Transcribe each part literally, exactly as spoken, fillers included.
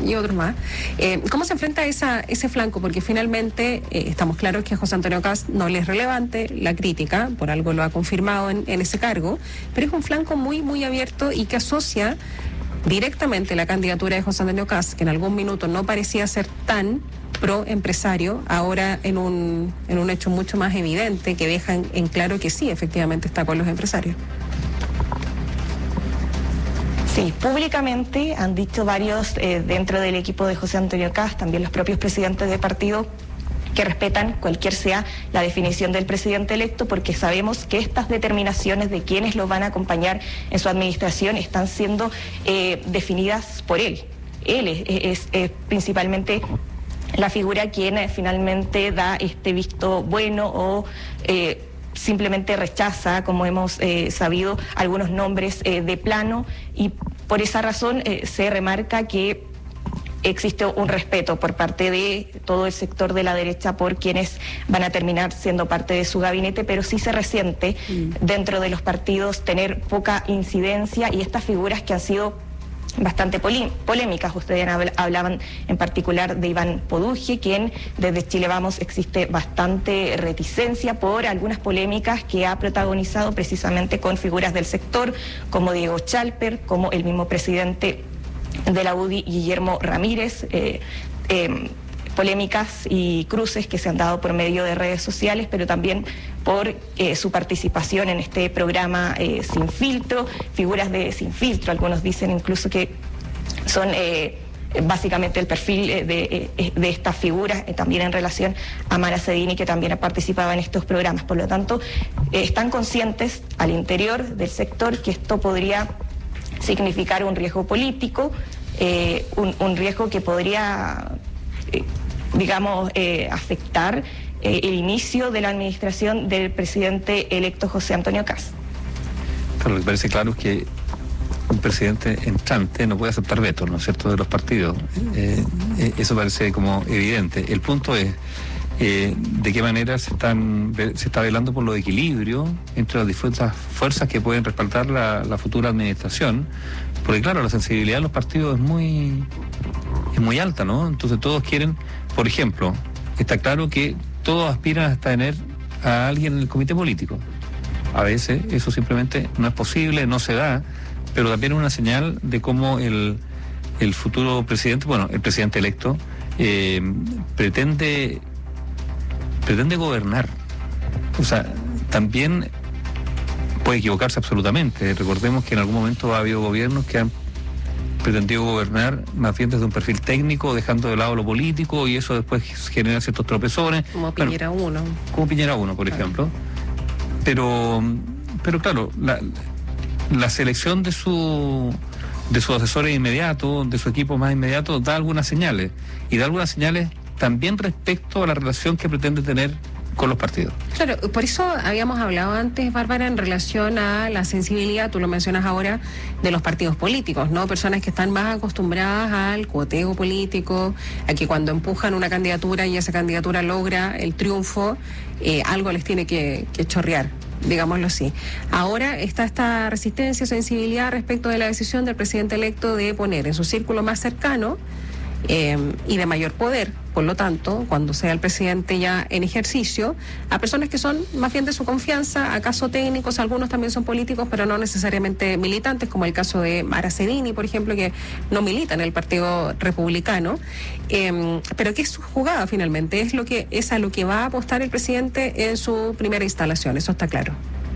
y otros más. Eh, ¿Cómo se enfrenta esa, ese flanco? Porque finalmente eh, estamos claros que a José Antonio Kast no le es relevante la crítica, por algo lo ha confirmado en, en ese cargo, pero es un flanco muy, muy abierto y que asocia directamente la candidatura de José Antonio Kast, que en algún minuto no parecía ser tan pro empresario, ahora en un, en un hecho mucho más evidente que deja en, en claro que sí, efectivamente está con los empresarios. Sí, públicamente han dicho varios eh, dentro del equipo de José Antonio Kast, también los propios presidentes de partido, que respetan cualquier sea la definición del presidente electo, porque sabemos que estas determinaciones de quienes lo van a acompañar en su administración están siendo eh, definidas por él. Él es, es, es principalmente la figura quien eh, finalmente da este visto bueno o eh, simplemente rechaza, como hemos eh, sabido, algunos nombres eh, de plano, y por esa razón eh, se remarca que existe un respeto por parte de todo el sector de la derecha por quienes van a terminar siendo parte de su gabinete, pero sí se resiente mm. dentro de los partidos tener poca incidencia, y estas figuras que han sido bastante polémicas. Ustedes hablaban en particular de Iván Poduje, quien desde Chile Vamos existe bastante reticencia por algunas polémicas que ha protagonizado precisamente con figuras del sector, como Diego Chalper, como el mismo presidente de la U D I, Guillermo Ramírez, eh, eh, polémicas y cruces que se han dado por medio de redes sociales, pero también por eh, su participación en este programa eh, Sin Filtro, figuras de Sin Filtro, algunos dicen incluso que son eh, básicamente el perfil eh, de, eh, de estas figuras, eh, también en relación a Mara Cedini, que también ha participado en estos programas. Por lo tanto, eh, están conscientes al interior del sector que esto podría significar un riesgo político, eh, un, un riesgo que podría, eh, digamos, eh, afectar eh, el inicio de la administración del presidente electo José Antonio Kast. Claro, lo que parece claro es que un presidente entrante no puede aceptar vetos, ¿no es cierto?, de los partidos. Eh, eh, eso parece como evidente. El punto es Eh, de qué manera se están se está velando por los equilibrios entre las distintas fuerzas que pueden respaldar la, la futura administración, porque claro, la sensibilidad de los partidos es muy es muy alta, ¿no? Entonces todos quieren, por ejemplo, está claro que todos aspiran hasta tener a alguien en el comité político. A veces eso simplemente no es posible, no se da, pero también es una señal de cómo el, el futuro presidente, bueno, el presidente electo, eh, pretende pretende gobernar. O sea, también puede equivocarse absolutamente. Recordemos que en algún momento ha habido gobiernos que han pretendido gobernar más bien desde un perfil técnico, dejando de lado lo político, y eso después genera ciertos tropezones. Como Piñera uno. Bueno, como Piñera uno, por claro. ejemplo. Pero, pero claro, la, la selección de su de sus asesores inmediatos, de su equipo más inmediato, da algunas señales. Y da algunas señales también respecto a la relación que pretende tener con los partidos. Claro, por eso habíamos hablado antes, Bárbara, en relación a la sensibilidad, tú lo mencionas ahora, de los partidos políticos, ¿no? Personas que están más acostumbradas al cuoteo político, a que cuando empujan una candidatura y esa candidatura logra el triunfo, eh, algo les tiene que, que chorrear, digámoslo así. Ahora está esta resistencia, sensibilidad respecto de la decisión del presidente electo de poner en su círculo más cercano Eh, y de mayor poder, por lo tanto, cuando sea el presidente ya en ejercicio, a personas que son más bien de su confianza, acaso técnicos, algunos también son políticos, pero no necesariamente militantes, como el caso de Mara Cedini, por ejemplo, que no milita en el Partido Republicano, eh, pero que es su jugada finalmente, es lo que es a lo que va a apostar el presidente en su primera instalación, eso está claro.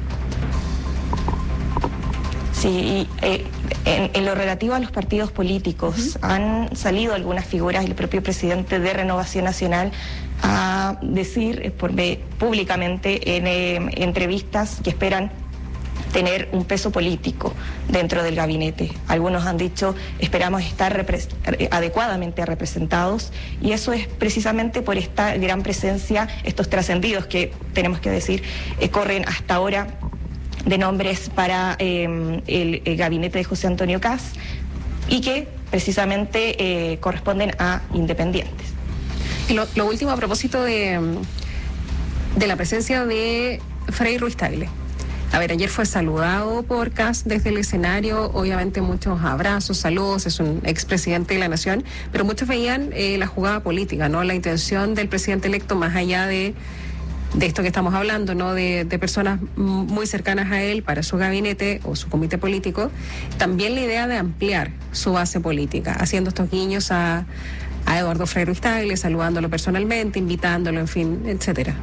Sí, y eh, en, en lo relativo a los partidos políticos, uh-huh. han salido algunas figuras, el propio presidente de Renovación Nacional, a decir eh, por, eh, públicamente en eh, entrevistas que esperan tener un peso político dentro del gabinete. Algunos han dicho, esperamos estar repre- adecuadamente representados, y eso es precisamente por esta gran presencia, estos trascendidos que, tenemos que decir, eh, corren hasta ahora de nombres para eh, el, el gabinete de José Antonio Kast, y que precisamente eh, corresponden a independientes. Y lo, lo último a propósito de, de la presencia de Frei Ruiz Tagle. A ver, ayer fue saludado por Kast desde el escenario, obviamente muchos abrazos, saludos, es un expresidente de la nación, pero muchos veían eh, la jugada política, ¿no? La intención del presidente electo, más allá de, de esto que estamos hablando, ¿no? De, de personas muy cercanas a él para su gabinete o su comité político, también la idea de ampliar su base política, haciendo estos guiños a, a Eduardo Frei Ruiz-Tagle, saludándolo personalmente, invitándolo, en fin, etcétera.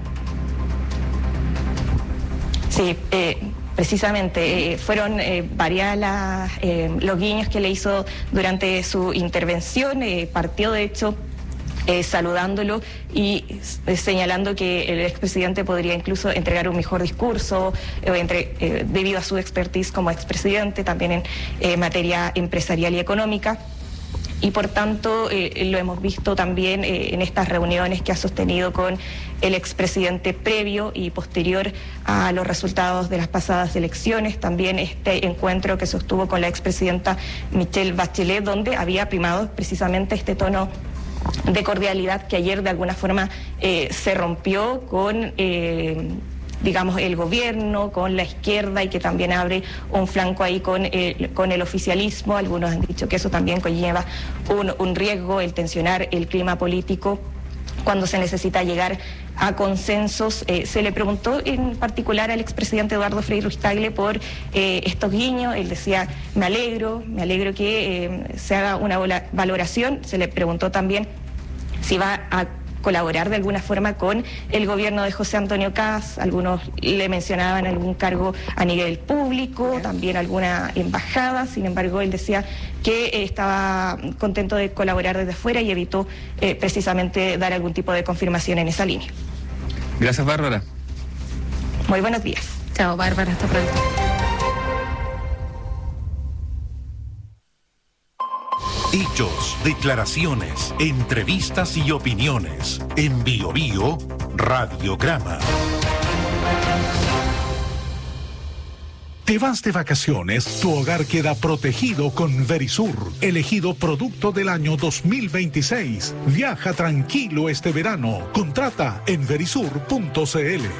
Sí, eh, precisamente, eh, fueron eh, varias las, eh, los guiños que le hizo durante su intervención, eh, partió de hecho eh, saludándolo y eh, señalando que el expresidente podría incluso entregar un mejor discurso eh, entre, eh, debido a su expertise como expresidente, también en eh, materia empresarial y económica. Y por tanto eh, lo hemos visto también eh, en estas reuniones que ha sostenido con el expresidente previo y posterior a los resultados de las pasadas elecciones, también este encuentro que sostuvo con la expresidenta Michelle Bachelet, donde había primado precisamente este tono de cordialidad que ayer de alguna forma eh, se rompió con... Eh, digamos, el gobierno, con la izquierda y que también abre un flanco ahí con el, con el oficialismo. Algunos han dicho que eso también conlleva un, un riesgo, el tensionar el clima político cuando se necesita llegar a consensos. Eh, se le preguntó en particular al expresidente Eduardo Frei Ruiz-Tagle por eh, estos guiños. Él decía, me alegro, me alegro que eh, se haga una valoración. Se le preguntó también si va a colaborar de alguna forma con el gobierno de José Antonio Kast. Algunos le mencionaban algún cargo a nivel público, también alguna embajada. Sin embargo, él decía que eh, estaba contento de colaborar desde afuera y evitó eh, precisamente dar algún tipo de confirmación en esa línea. Gracias, Bárbara. Muy buenos días. Chao, Bárbara, hasta pronto. Hechos, declaraciones, entrevistas y opiniones. En Bio Bio, Radiograma. ¿Te vas de vacaciones? Tu hogar queda protegido con Verisur, elegido producto del año dos mil veintiséis. Viaja tranquilo este verano. Contrata en verisur punto c l.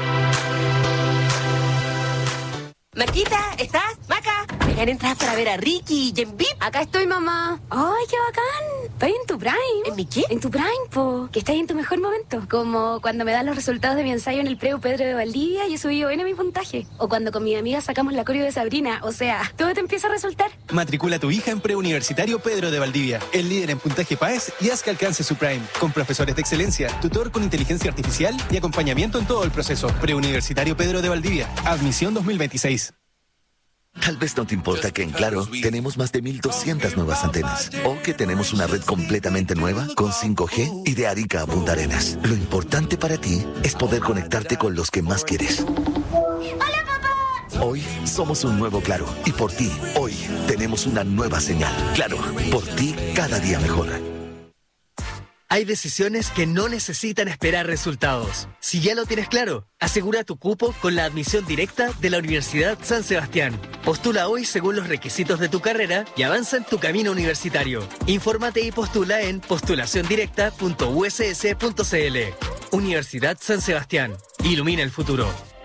Maquita, ¿estás? Maca, me gané entradas para ver a Ricky y en V I P. Acá estoy, mamá. ¡Ay, qué bacán! Estoy en tu prime. ¿En mi qué? En tu prime, po. Que estás en tu mejor momento. Como cuando me dan los resultados de mi ensayo en el Preu Pedro de Valdivia y he subido bien a mi puntaje. O cuando con mi amiga sacamos la coreo de Sabrina. O sea, todo te empieza a resultar. Matricula a tu hija en Preuniversitario Pedro de Valdivia, el líder en puntaje P A E S, y haz que alcance su prime. Con profesores de excelencia, tutor con inteligencia artificial y acompañamiento en todo el proceso. Preuniversitario Pedro de Valdivia. Admisión dos mil veintiséis. Tal vez no te importa que en Claro tenemos más de mil doscientas nuevas antenas o que tenemos una red completamente nueva con cinco G y de Arica a Punta Arenas. Lo importante para ti es poder conectarte con los que más quieres. ¡Hola, papá! Hoy somos un nuevo Claro y por ti, hoy tenemos una nueva señal. Claro, por ti cada día mejor. Hay decisiones que no necesitan esperar resultados. Si ya lo tienes claro, asegura tu cupo con la admisión directa de la Universidad San Sebastián. Postula hoy según los requisitos de tu carrera y avanza en tu camino universitario. Infórmate y postula en postulación directa punto u s s punto c l. Universidad San Sebastián. Ilumina el futuro.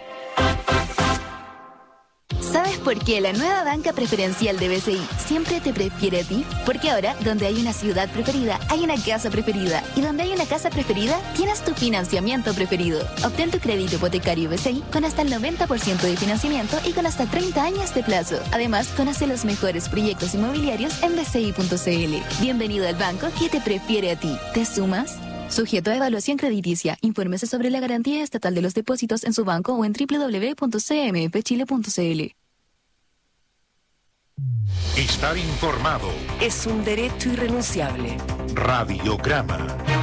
¿Sabes por qué la nueva banca preferencial de B C I siempre te prefiere a ti? Porque ahora, donde hay una ciudad preferida, hay una casa preferida. Y donde hay una casa preferida, tienes tu financiamiento preferido. Obtén tu crédito hipotecario B C I con hasta el noventa por ciento de financiamiento y con hasta treinta años de plazo. Además, conoce los mejores proyectos inmobiliarios en b c i punto c l. Bienvenido al banco que te prefiere a ti. ¿Te sumas? Sujeto a evaluación crediticia. Infórmese sobre la garantía estatal de los depósitos en su banco o en w w w punto c m f chile punto c l. Estar informado Es un derecho irrenunciable. Radiograma.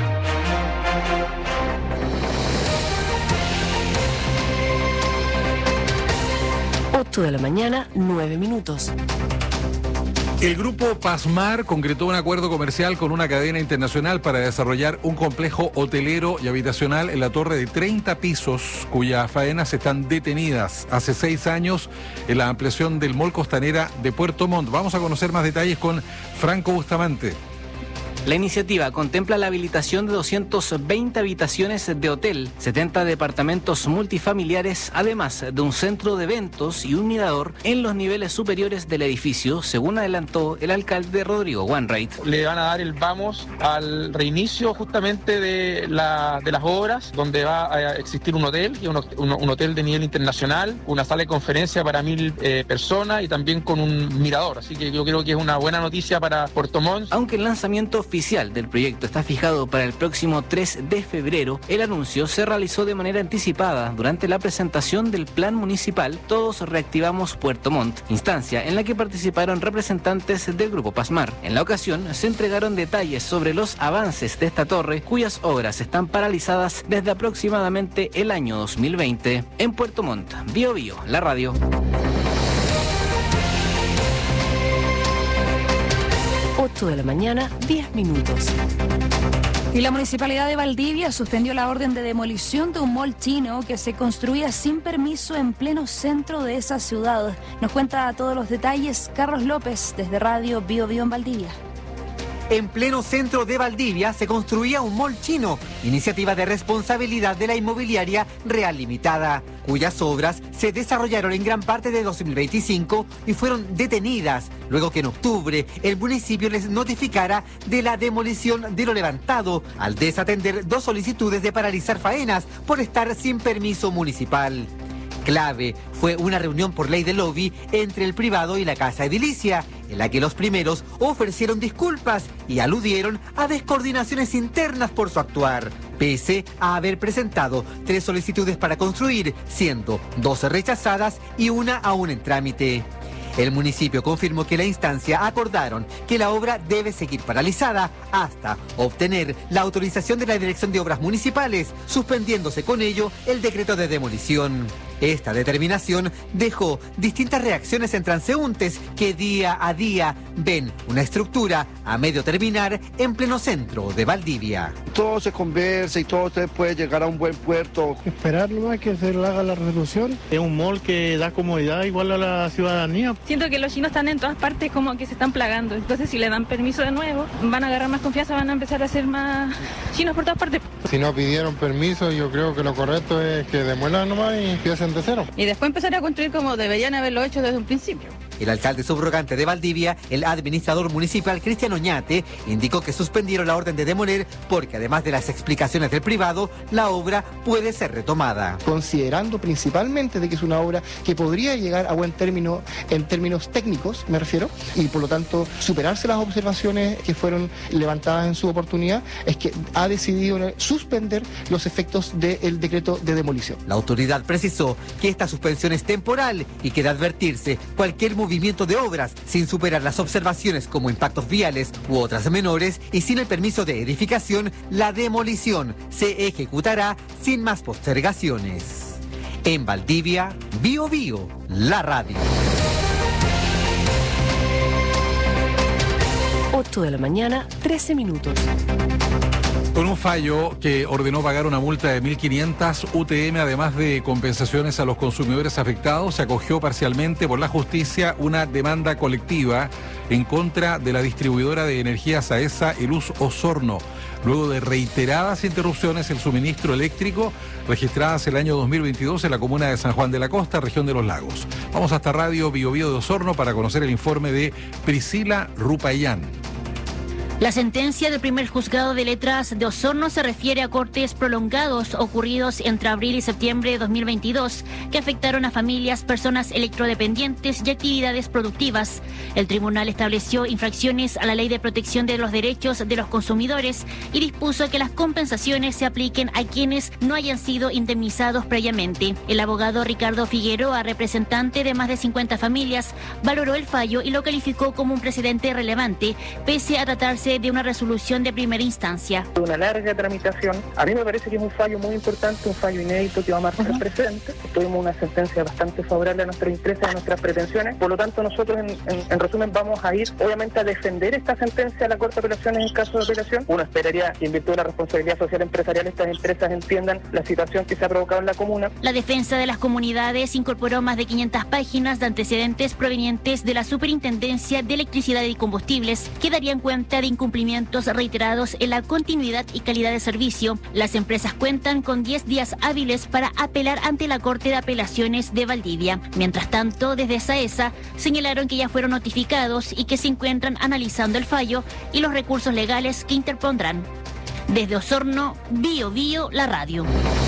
ocho de la mañana, nueve minutos. El grupo Pasmar concretó un acuerdo comercial con una cadena internacional para desarrollar un complejo hotelero y habitacional en la torre de treinta pisos, cuyas faenas están detenidas hace seis años en la ampliación del Mall Costanera de Puerto Montt. Vamos a conocer más detalles con Franco Bustamante. La iniciativa contempla la habilitación de doscientas veinte habitaciones de hotel, setenta departamentos multifamiliares, además de un centro de eventos y un mirador en los niveles superiores del edificio, según adelantó el alcalde Rodrigo Wainwright. Le van a dar el vamos al reinicio justamente de, la, de las obras, donde va a existir un hotel, y un, un, un hotel de nivel internacional, una sala de conferencia para mil eh, personas y también con un mirador. Así que yo creo que es una buena noticia para Puerto Montt. Aunque el lanzamiento oficial del proyecto está fijado para el próximo tres de febrero, el anuncio se realizó de manera anticipada durante la presentación del plan municipal Todos Reactivamos Puerto Montt, instancia en la que participaron representantes del Grupo Pasmar. En la ocasión se entregaron detalles sobre los avances de esta torre, cuyas obras están paralizadas desde aproximadamente el año dos mil veinte. En Puerto Montt, Bio Bio, la radio. ocho de la mañana, diez minutos. Y la Municipalidad de Valdivia suspendió la orden de demolición de un mall chino que se construía sin permiso en pleno centro de esa ciudad. Nos cuenta todos los detalles Carlos López desde Radio Bio Bio en Valdivia. En pleno centro de Valdivia se construía un mall chino, iniciativa de responsabilidad de la inmobiliaria Real Limitada, cuyas obras se desarrollaron en gran parte de dos mil veinticinco y fueron detenidas, luego que en octubre el municipio les notificara de la demolición de lo levantado, al desatender dos solicitudes de paralizar faenas por estar sin permiso municipal. Clave fue una reunión por ley de lobby entre el privado y la casa edilicia, en la que los primeros ofrecieron disculpas y aludieron a descoordinaciones internas por su actuar, pese a haber presentado tres solicitudes para construir, siendo dos rechazadas y una aún en trámite. El municipio confirmó que la instancia acordaron que la obra debe seguir paralizada hasta obtener la autorización de la Dirección de Obras Municipales, suspendiéndose con ello el decreto de demolición. Esta determinación dejó distintas reacciones en transeúntes que día a día ven una estructura a medio terminar en pleno centro de Valdivia. Todo se conversa y todo usted puede llegar a un buen puerto. Esperar nomás que se le haga la resolución. Es un mall que da comodidad igual a la ciudadanía. Siento que los chinos están en todas partes, como que se están plagando. Entonces si le dan permiso de nuevo, van a agarrar más confianza, van a empezar a ser más chinos por todas partes. Si no pidieron permiso, yo creo que lo correcto es que demuelan nomás y empiecen de cero. Y después empezar a construir como deberían haberlo hecho desde un principio. El alcalde subrogante de Valdivia, el administrador municipal Cristian Oñate, indicó que suspendieron la orden de demoler porque además de las explicaciones del privado, la obra puede ser retomada. Considerando principalmente de que es una obra que podría llegar a buen término en términos técnicos, me refiero, y por lo tanto superarse las observaciones que fueron levantadas en su oportunidad, es que ha decidido suspender los efectos del decreto de demolición. La autoridad precisó que esta suspensión es temporal y que de advertirse cualquier movimiento movimiento de obras sin superar las observaciones como impactos viales u otras menores y sin el permiso de edificación, la demolición se ejecutará sin más postergaciones. En Valdivia, Bio Bio, la radio. ocho de la mañana, trece minutos. Con un fallo que ordenó pagar una multa de mil quinientas U T M, además de compensaciones a los consumidores afectados, se acogió parcialmente por la justicia una demanda colectiva en contra de la distribuidora de energía SAESA, Eluz Osorno, luego de reiteradas interrupciones en el suministro eléctrico registradas el año dos mil veintidós en la comuna de San Juan de la Costa, región de Los Lagos. Vamos hasta Radio Bio Bio de Osorno para conocer el informe de Priscila Rupayán. La sentencia del primer juzgado de letras de Osorno se refiere a cortes prolongados ocurridos entre abril y septiembre de dos mil veintidós que afectaron a familias, personas electrodependientes y actividades productivas. El tribunal estableció infracciones a la Ley de Protección de los Derechos de los Consumidores y dispuso que las compensaciones se apliquen a quienes no hayan sido indemnizados previamente. El abogado Ricardo Figueroa, representante de más de cincuenta familias, valoró el fallo y lo calificó como un precedente relevante, pese a tratarse de una resolución de primera instancia. Una larga tramitación. A mí me parece que es un fallo muy importante, un fallo inédito que va a marcar uh-huh. precedente. Tuvimos una sentencia bastante favorable a nuestros intereses, a nuestras pretensiones. Por lo tanto, nosotros en, en, en resumen vamos a ir obviamente a defender esta sentencia a la Corte de Apelaciones en caso de apelación. Uno esperaría que en virtud de la responsabilidad social empresarial estas empresas entiendan la situación que se ha provocado en la comuna. La defensa de las comunidades incorporó más de quinientas páginas de antecedentes provenientes de la Superintendencia de Electricidad y Combustibles que darían cuenta de incumplimientos reiterados en la continuidad y calidad de servicio. Las empresas cuentan con diez días hábiles para apelar ante la Corte de Apelaciones de Valdivia. Mientras tanto, desde SAESA señalaron que ya fueron notificados y que se encuentran analizando el fallo y los recursos legales que interpondrán. Desde Osorno, Bio Bio, la radio.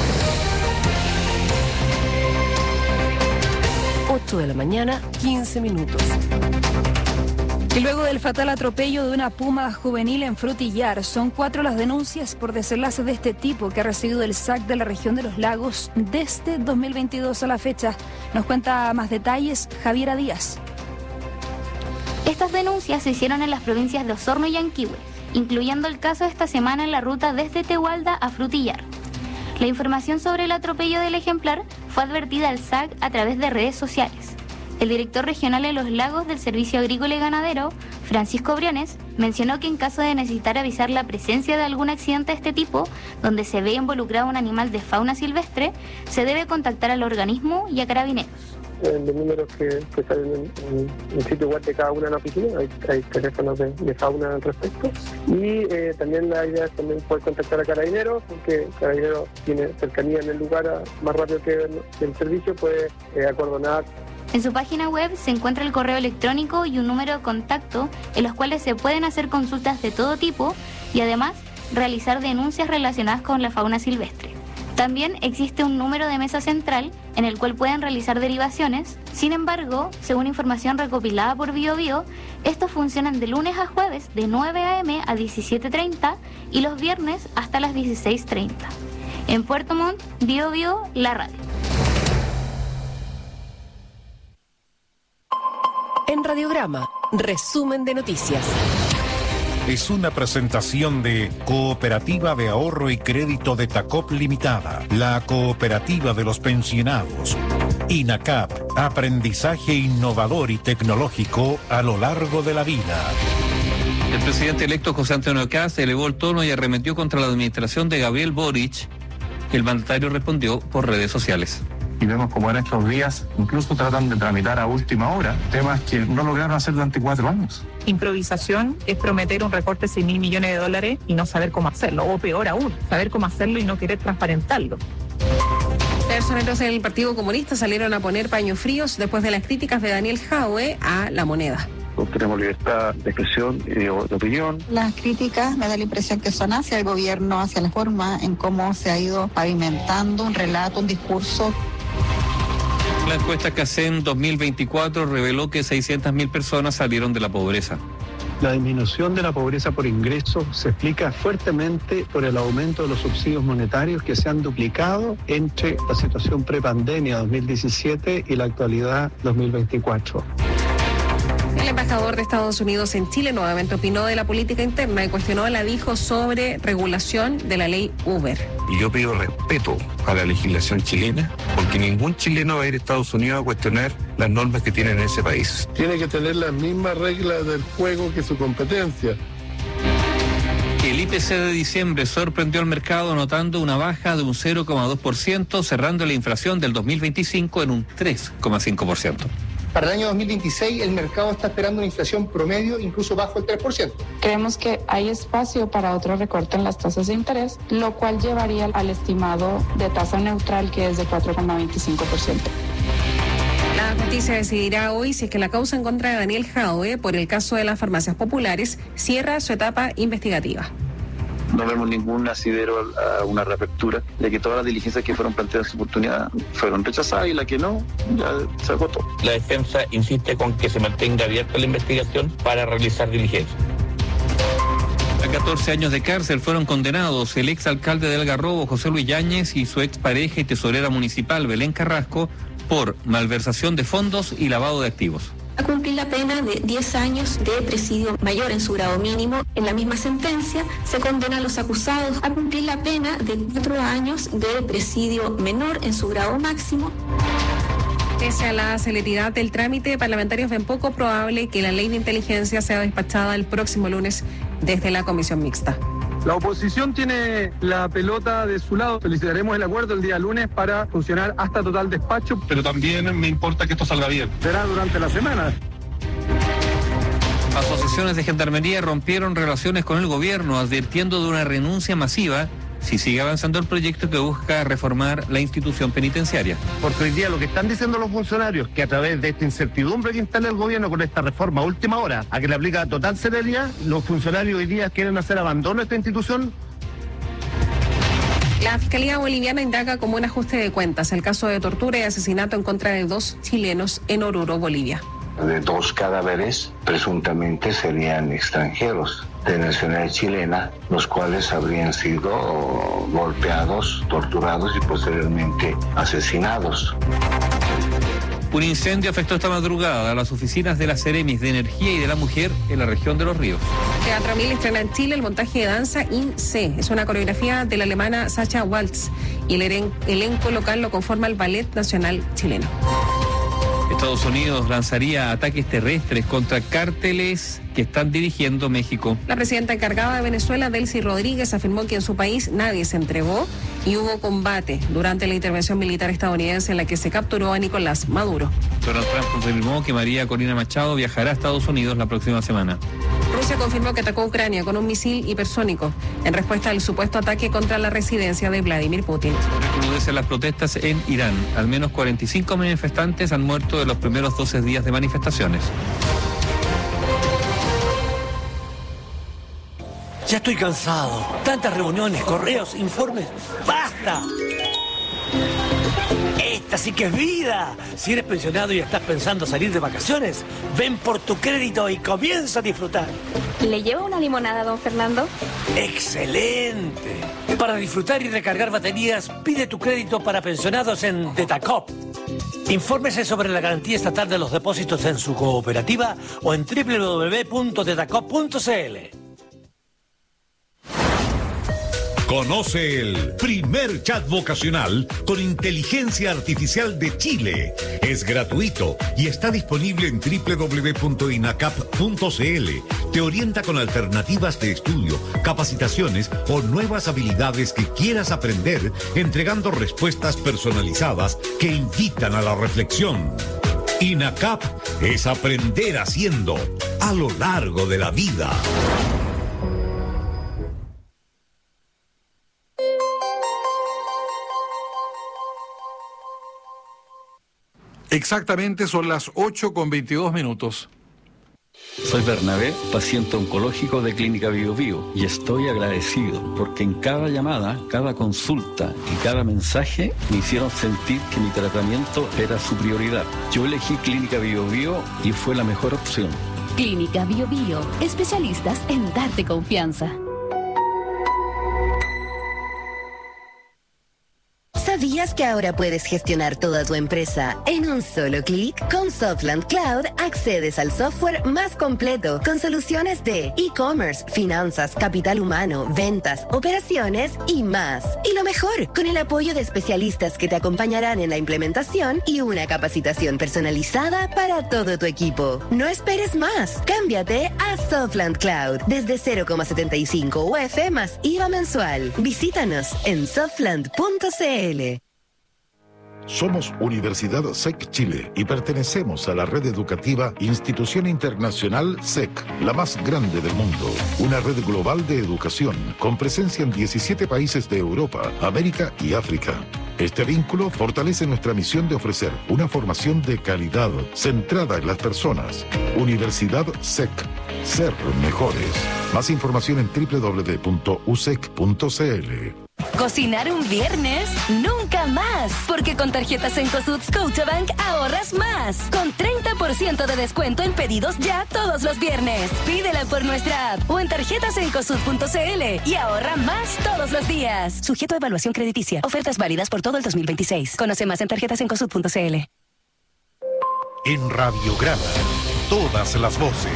ocho de la mañana, quince minutos. Y luego del fatal atropello de una puma juvenil en Frutillar, son cuatro las denuncias por desenlaces de este tipo que ha recibido el S A C de la región de los lagos desde dos mil veintidós a la fecha. Nos cuenta más detalles Javiera Díaz. Estas denuncias se hicieron en las provincias de Osorno y Yanquihue, incluyendo el caso de esta semana en la ruta desde Tehualda a Frutillar. La información sobre el atropello del ejemplar fue advertida al S A C a través de redes sociales. El director regional de los lagos del Servicio Agrícola y Ganadero, Francisco Briones, mencionó que en caso de necesitar avisar la presencia de algún accidente de este tipo, donde se ve involucrado un animal de fauna silvestre, se debe contactar al organismo y a carabineros. En los números que, que salen en, en el sitio web de cada una de las oficinas, hay, hay teléfonos de, de fauna al respecto. Y eh, también la idea es también poder contactar a Carabineros, porque Carabineros tiene cercanía en el lugar a, más rápido que el, que el servicio, puede eh, acordonar. En su página web se encuentra el correo electrónico y un número de contacto en los cuales se pueden hacer consultas de todo tipo y además realizar denuncias relacionadas con la fauna silvestre. También existe un número de mesa central en el cual pueden realizar derivaciones. Sin embargo, según información recopilada por Bio Bio, estos funcionan de lunes a jueves de nueve a eme a diecisiete treinta y los viernes hasta las dieciséis treinta. En Puerto Montt, Bio Bio, la radio. En Radiograma, resumen de noticias. Es una presentación de Cooperativa de Ahorro y Crédito de Tacop Limitada, la cooperativa de los pensionados. INACAP, aprendizaje innovador y tecnológico a lo largo de la vida. El presidente electo José Antonio Kast elevó el tono y arremetió contra la administración de Gabriel Boric. El mandatario respondió por redes sociales. Y vemos como en estos días incluso tratan de tramitar a última hora temas que no lograron hacer durante cuatro años. Improvisación es prometer un recorte de seis mil millones de dólares y no saber cómo hacerlo, o peor aún, saber cómo hacerlo y no querer transparentarlo. Personeros del Partido Comunista salieron a poner paños fríos después de las críticas de Daniel Jadwe a La Moneda. Tenemos libertad de expresión y de opinión. Las críticas me da la impresión que son hacia el gobierno, hacia la forma en cómo se ha ido pavimentando un relato, un discurso. La encuesta CACEN dos mil veinticuatro reveló que seiscientas mil personas salieron de la pobreza. La disminución de la pobreza por ingreso se explica fuertemente por el aumento de los subsidios monetarios que se han duplicado entre la situación prepandemia dos mil diecisiete y la actualidad dos mil veinticuatro. El embajador de Estados Unidos en Chile nuevamente opinó de la política interna y cuestionó la dijo sobre regulación de la ley Uber. Y yo pido respeto a la legislación chilena, porque ningún chileno va a ir a Estados Unidos a cuestionar las normas que tienen en ese país. Tiene que tener las mismas reglas del juego que su competencia. El I P C de diciembre sorprendió al mercado anotando una baja de un cero coma dos por ciento, cerrando la inflación del dos mil veinticinco en un tres coma cinco por ciento. Para el año dos mil veintiséis el mercado está esperando una inflación promedio incluso bajo el tres por ciento. Creemos que hay espacio para otro recorte en las tasas de interés, lo cual llevaría al estimado de tasa neutral que es de cuatro coma veinticinco por ciento. La justicia decidirá hoy si es que la causa en contra de Daniel Jadwe por el caso de las farmacias populares cierra su etapa investigativa. No vemos ningún asidero a una reapertura, de que todas las diligencias que fueron planteadas en su oportunidad fueron rechazadas y la que no, ya se agotó. La defensa insiste con que se mantenga abierta la investigación para realizar diligencias. A catorce años de cárcel fueron condenados el exalcalde de Algarrobo, José Luis Yáñez, y su expareja y tesorera municipal, Belén Carrasco, por malversación de fondos y lavado de activos. A cumplir la pena de diez años de presidio mayor en su grado mínimo. En la misma sentencia se condena a los acusados a cumplir la pena de cuatro años de presidio menor en su grado máximo. Pese a la celeridad del trámite, parlamentarios ven poco probable que la ley de inteligencia sea despachada el próximo lunes desde la comisión mixta. La oposición tiene la pelota de su lado. Solicitaremos el acuerdo el día lunes para funcionar hasta total despacho. Pero también me importa que esto salga bien. Será durante la semana. Asociaciones de gendarmería rompieron relaciones con el gobierno, advirtiendo de una renuncia masiva si sigue avanzando el proyecto que busca reformar la institución penitenciaria. Porque hoy día lo que están diciendo los funcionarios, que a través de esta incertidumbre que instala el gobierno con esta reforma a última hora, a que le aplica total celeridad, los funcionarios hoy día quieren hacer abandono a esta institución. La Fiscalía Boliviana indaga como un ajuste de cuentas el caso de tortura y asesinato en contra de dos chilenos en Oruro, Bolivia. De dos cadáveres presuntamente serían extranjeros de nacionalidad chilena, los cuales habrían sido golpeados, torturados y posteriormente asesinados. Un incendio afectó esta madrugada a las oficinas de las Seremis de Energía y de la Mujer en la región de Los Ríos. Teatro Mil estrena en Chile el montaje de danza In C. Es una coreografía de la alemana Sacha Waltz y el elen- elenco local lo conforma el Ballet Nacional Chileno. Estados Unidos lanzaría ataques terrestres contra cárteles que están dirigiendo México. La presidenta encargada de Venezuela, Delcy Rodríguez, afirmó que en su país nadie se entregó y hubo combate durante la intervención militar estadounidense en la que se capturó a Nicolás Maduro. Donald Trump confirmó que María Corina Machado viajará a Estados Unidos la próxima semana. Rusia confirmó que atacó a Ucrania con un misil hipersónico en respuesta al supuesto ataque contra la residencia de Vladimir Putin. Recrudecen las protestas en Irán. Al menos cuarenta y cinco manifestantes han muerto en los primeros doce días de manifestaciones. Ya estoy cansado. Tantas reuniones, correos, informes. ¡Basta! Esta sí que es vida. Si eres pensionado y estás pensando salir de vacaciones, ven por tu crédito y comienza a disfrutar. ¿Le lleva una limonada, don Fernando? ¡Excelente! Para disfrutar y recargar baterías, pide tu crédito para pensionados en Tetacop. Infórmese sobre la garantía estatal de los depósitos en su cooperativa o en doble u doble u doble u punto tetacop punto c l. Conoce el primer chat vocacional con inteligencia artificial de Chile. Es gratuito y está disponible en doble u doble u doble u punto inacap punto c l. Te orienta con alternativas de estudio, capacitaciones o nuevas habilidades que quieras aprender, entregando respuestas personalizadas que invitan a la reflexión. INACAP es aprender haciendo a lo largo de la vida. Exactamente son las ocho con veintidós minutos. Soy Bernabé, paciente oncológico de Clínica Bio Bio, y estoy agradecido porque en cada llamada, cada consulta y cada mensaje me hicieron sentir que mi tratamiento era su prioridad. Yo elegí Clínica Bio Bio y fue la mejor opción. Clínica Bio Bio, especialistas en darte confianza. ¿Sabías que ahora puedes gestionar toda tu empresa en un solo clic? Con Softland Cloud accedes al software más completo con soluciones de e-commerce, finanzas, capital humano, ventas, operaciones y más. Y lo mejor, con el apoyo de especialistas que te acompañarán en la implementación y una capacitación personalizada para todo tu equipo. No esperes más. Cámbiate a Softland Cloud desde cero coma setenta y cinco U F más I V A mensual. Visítanos en softland punto c l. Somos Universidad S E C Chile y pertenecemos a la red educativa Institución Internacional S E C, la más grande del mundo. Una red global de educación con presencia en diecisiete países de Europa, América y África. Este vínculo fortalece nuestra misión de ofrecer una formación de calidad centrada en las personas. Universidad S E C. Ser mejores. Más información en doble u doble u doble u punto u s e c punto c l. Cocinar un viernes, nunca más, porque con tarjetas Cencosud Scotiabank ahorras más, con treinta por ciento de descuento en pedidos ya todos los viernes. Pídela por nuestra app o en tarjetas cencosud punto c l y ahorra más todos los días. Sujeto a evaluación crediticia. Ofertas válidas por todo el dos mil veintiséis. Conoce más en tarjetas cencosud punto c l. En Radiograma, todas las voces.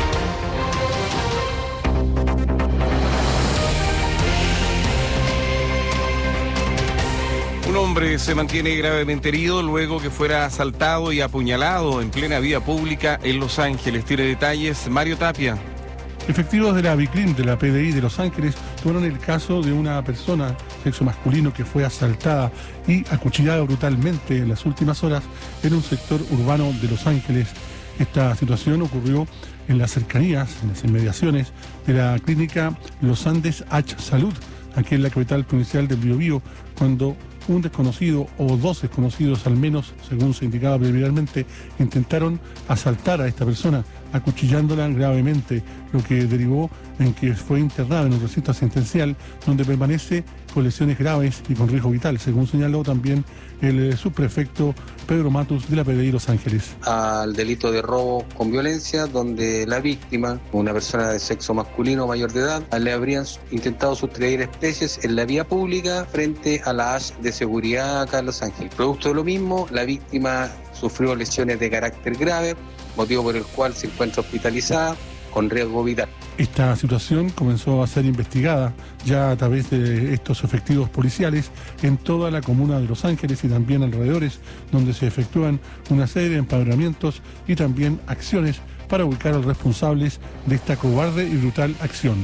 Un hombre se mantiene gravemente herido luego que fuera asaltado y apuñalado en plena vía pública en Los Ángeles. Tiene detalles Mario Tapia. Efectivos de la Vicrim de la P D I de Los Ángeles tomaron el caso de una persona, sexo masculino, que fue asaltada y acuchillada brutalmente en las últimas horas en un sector urbano de Los Ángeles. Esta situación ocurrió en las cercanías, en las inmediaciones de la clínica Los Andes H Salud, aquí en la capital provincial del Biobío, cuando un desconocido o dos desconocidos al menos, según se indicaba preliminarmente, intentaron asaltar a esta persona, acuchillándola gravemente, lo que derivó en que fue internada en un recinto asistencial donde permanece con lesiones graves y con riesgo vital, según señaló también el subprefecto Pedro Matus de la P D I Los Ángeles. Al delito de robo con violencia, donde la víctima, una persona de sexo masculino mayor de edad, le habrían intentado sustraer especies en la vía pública frente a la H de seguridad acá en Los Ángeles. Producto de lo mismo, la víctima sufrió lesiones de carácter grave, motivo por el cual se encuentra hospitalizada con riesgo vital. Esta situación comenzó a ser investigada ya a través de estos efectivos policiales en toda la comuna de Los Ángeles y también alrededores, donde se efectúan una serie de empadronamientos y también acciones para ubicar a los responsables de esta cobarde y brutal acción.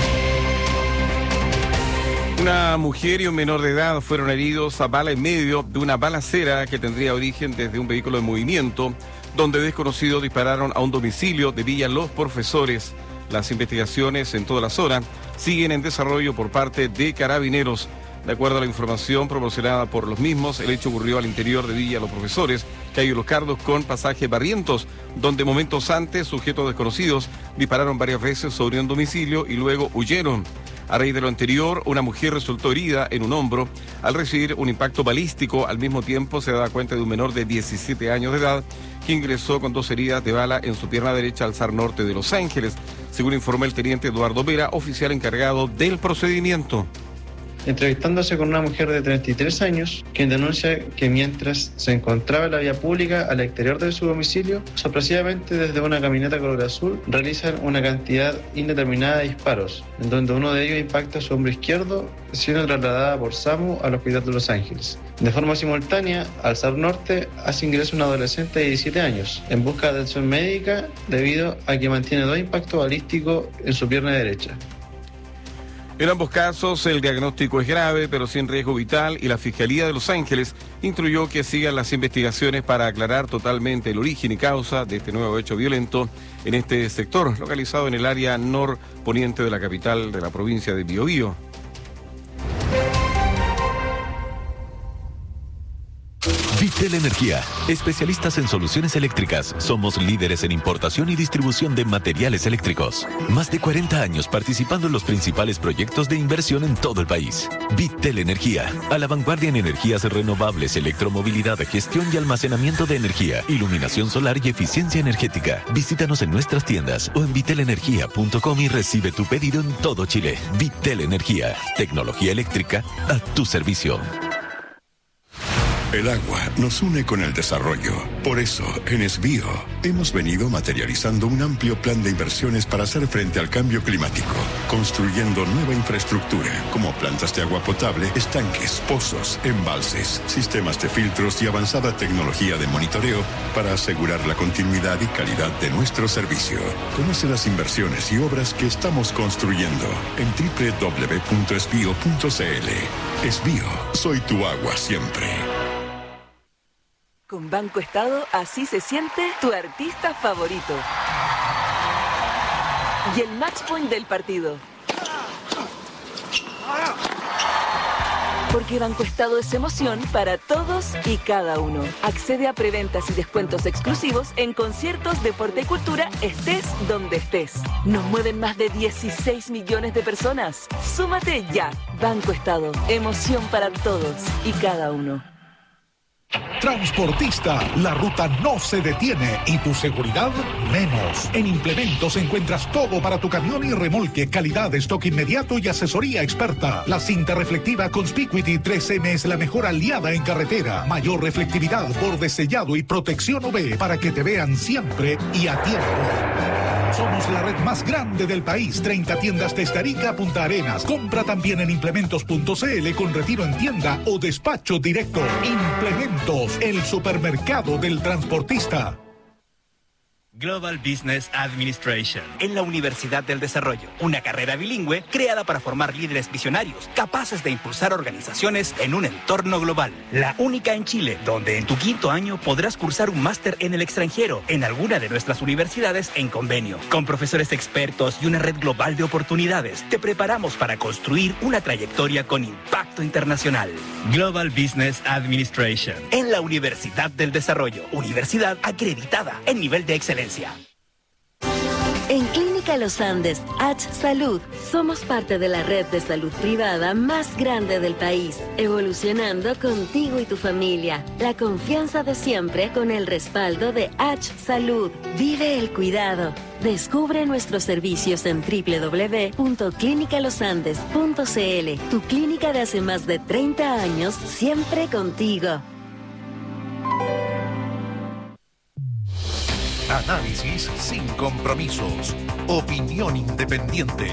Una mujer y un menor de edad fueron heridos a bala en medio de una balacera que tendría origen desde un vehículo en movimiento, donde desconocidos dispararon a un domicilio de Villa Los Profesores. Las investigaciones en toda la zona siguen en desarrollo por parte de Carabineros. De acuerdo a la información proporcionada por los mismos, el hecho ocurrió al interior de Villa Los Profesores, calle Los Cardos con pasaje Barrientos, donde momentos antes sujetos desconocidos dispararon varias veces sobre un domicilio y luego huyeron. A raíz de lo anterior, una mujer resultó herida en un hombro al recibir un impacto balístico. Al mismo tiempo, se daba cuenta de un menor de diecisiete años de edad que ingresó con dos heridas de bala en su pierna derecha al S A R Norte de Los Ángeles, según informó el teniente Eduardo Vera, oficial encargado del procedimiento. Entrevistándose con una mujer de treinta y tres años, quien denuncia que mientras se encontraba en la vía pública al exterior de su domicilio, sorpresivamente desde una camioneta color azul realizan una cantidad indeterminada de disparos, en donde uno de ellos impacta su hombro izquierdo, siendo trasladada por SAMU al hospital de Los Ángeles. De forma simultánea, al S A R Norte hace ingreso un adolescente de diecisiete años, en busca de atención médica debido a que mantiene dos impactos balísticos en su pierna derecha. En ambos casos, el diagnóstico es grave, pero sin riesgo vital, y la Fiscalía de Los Ángeles instruyó que sigan las investigaciones para aclarar totalmente el origen y causa de este nuevo hecho violento en este sector, localizado en el área norponiente de la capital de la provincia de Biobío. Vitel Energía, especialistas en soluciones eléctricas. Somos líderes en importación y distribución de materiales eléctricos. Más de cuarenta años participando en los principales proyectos de inversión en todo el país. Vitel Energía, a la vanguardia en energías renovables, electromovilidad, gestión y almacenamiento de energía, iluminación solar y eficiencia energética. Visítanos en nuestras tiendas o en vitel energía punto com y recibe tu pedido en todo Chile. Vitel Energía, tecnología eléctrica a tu servicio. El agua nos une con el desarrollo. Por eso, en Esbío, hemos venido materializando un amplio plan de inversiones para hacer frente al cambio climático, construyendo nueva infraestructura, como plantas de agua potable, estanques, pozos, embalses, sistemas de filtros y avanzada tecnología de monitoreo para asegurar la continuidad y calidad de nuestro servicio. Conoce las inversiones y obras que estamos construyendo en doble u doble u doble u punto esbío punto c l. Esbío, soy tu agua siempre. Con Banco Estado, así se siente tu artista favorito. Y el match point del partido. Porque Banco Estado es emoción para todos y cada uno. Accede a preventas y descuentos exclusivos en conciertos, deporte y cultura, estés donde estés. Nos mueven más de dieciséis millones de personas. Súmate ya. Banco Estado, emoción para todos y cada uno. Transportista, la ruta no se detiene y tu seguridad menos. En Implementos encuentras todo para tu camión y remolque, calidad, stock inmediato y asesoría experta. La cinta reflectiva Conspicuity tres eme es la mejor aliada en carretera. Mayor reflectividad, borde sellado y protección U V para que te vean siempre y a tiempo. Somos la red más grande del país, treinta tiendas desde Arica a Punta Arenas. Compra también en implementos punto c l con retiro en tienda o despacho directo. Implementos, el supermercado del transportista. Global Business Administration en la Universidad del Desarrollo, una carrera bilingüe creada para formar líderes visionarios capaces de impulsar organizaciones en un entorno global. La única en Chile, donde en tu quinto año podrás cursar un máster en el extranjero en alguna de nuestras universidades en convenio. Con profesores expertos y una red global de oportunidades, te preparamos para construir una trayectoria con impacto internacional. Global Business Administration en la Universidad del Desarrollo, universidad acreditada en nivel de excelencia. En Clínica Los Andes, H Salud, somos parte de la red de salud privada más grande del país, evolucionando contigo y tu familia. La confianza de siempre con el respaldo de H Salud. Vive el cuidado. Descubre nuestros servicios en doble u doble u doble u punto clínica los andes punto c l. Tu clínica de hace más de treinta años, siempre contigo. Análisis sin compromisos. Opinión independiente.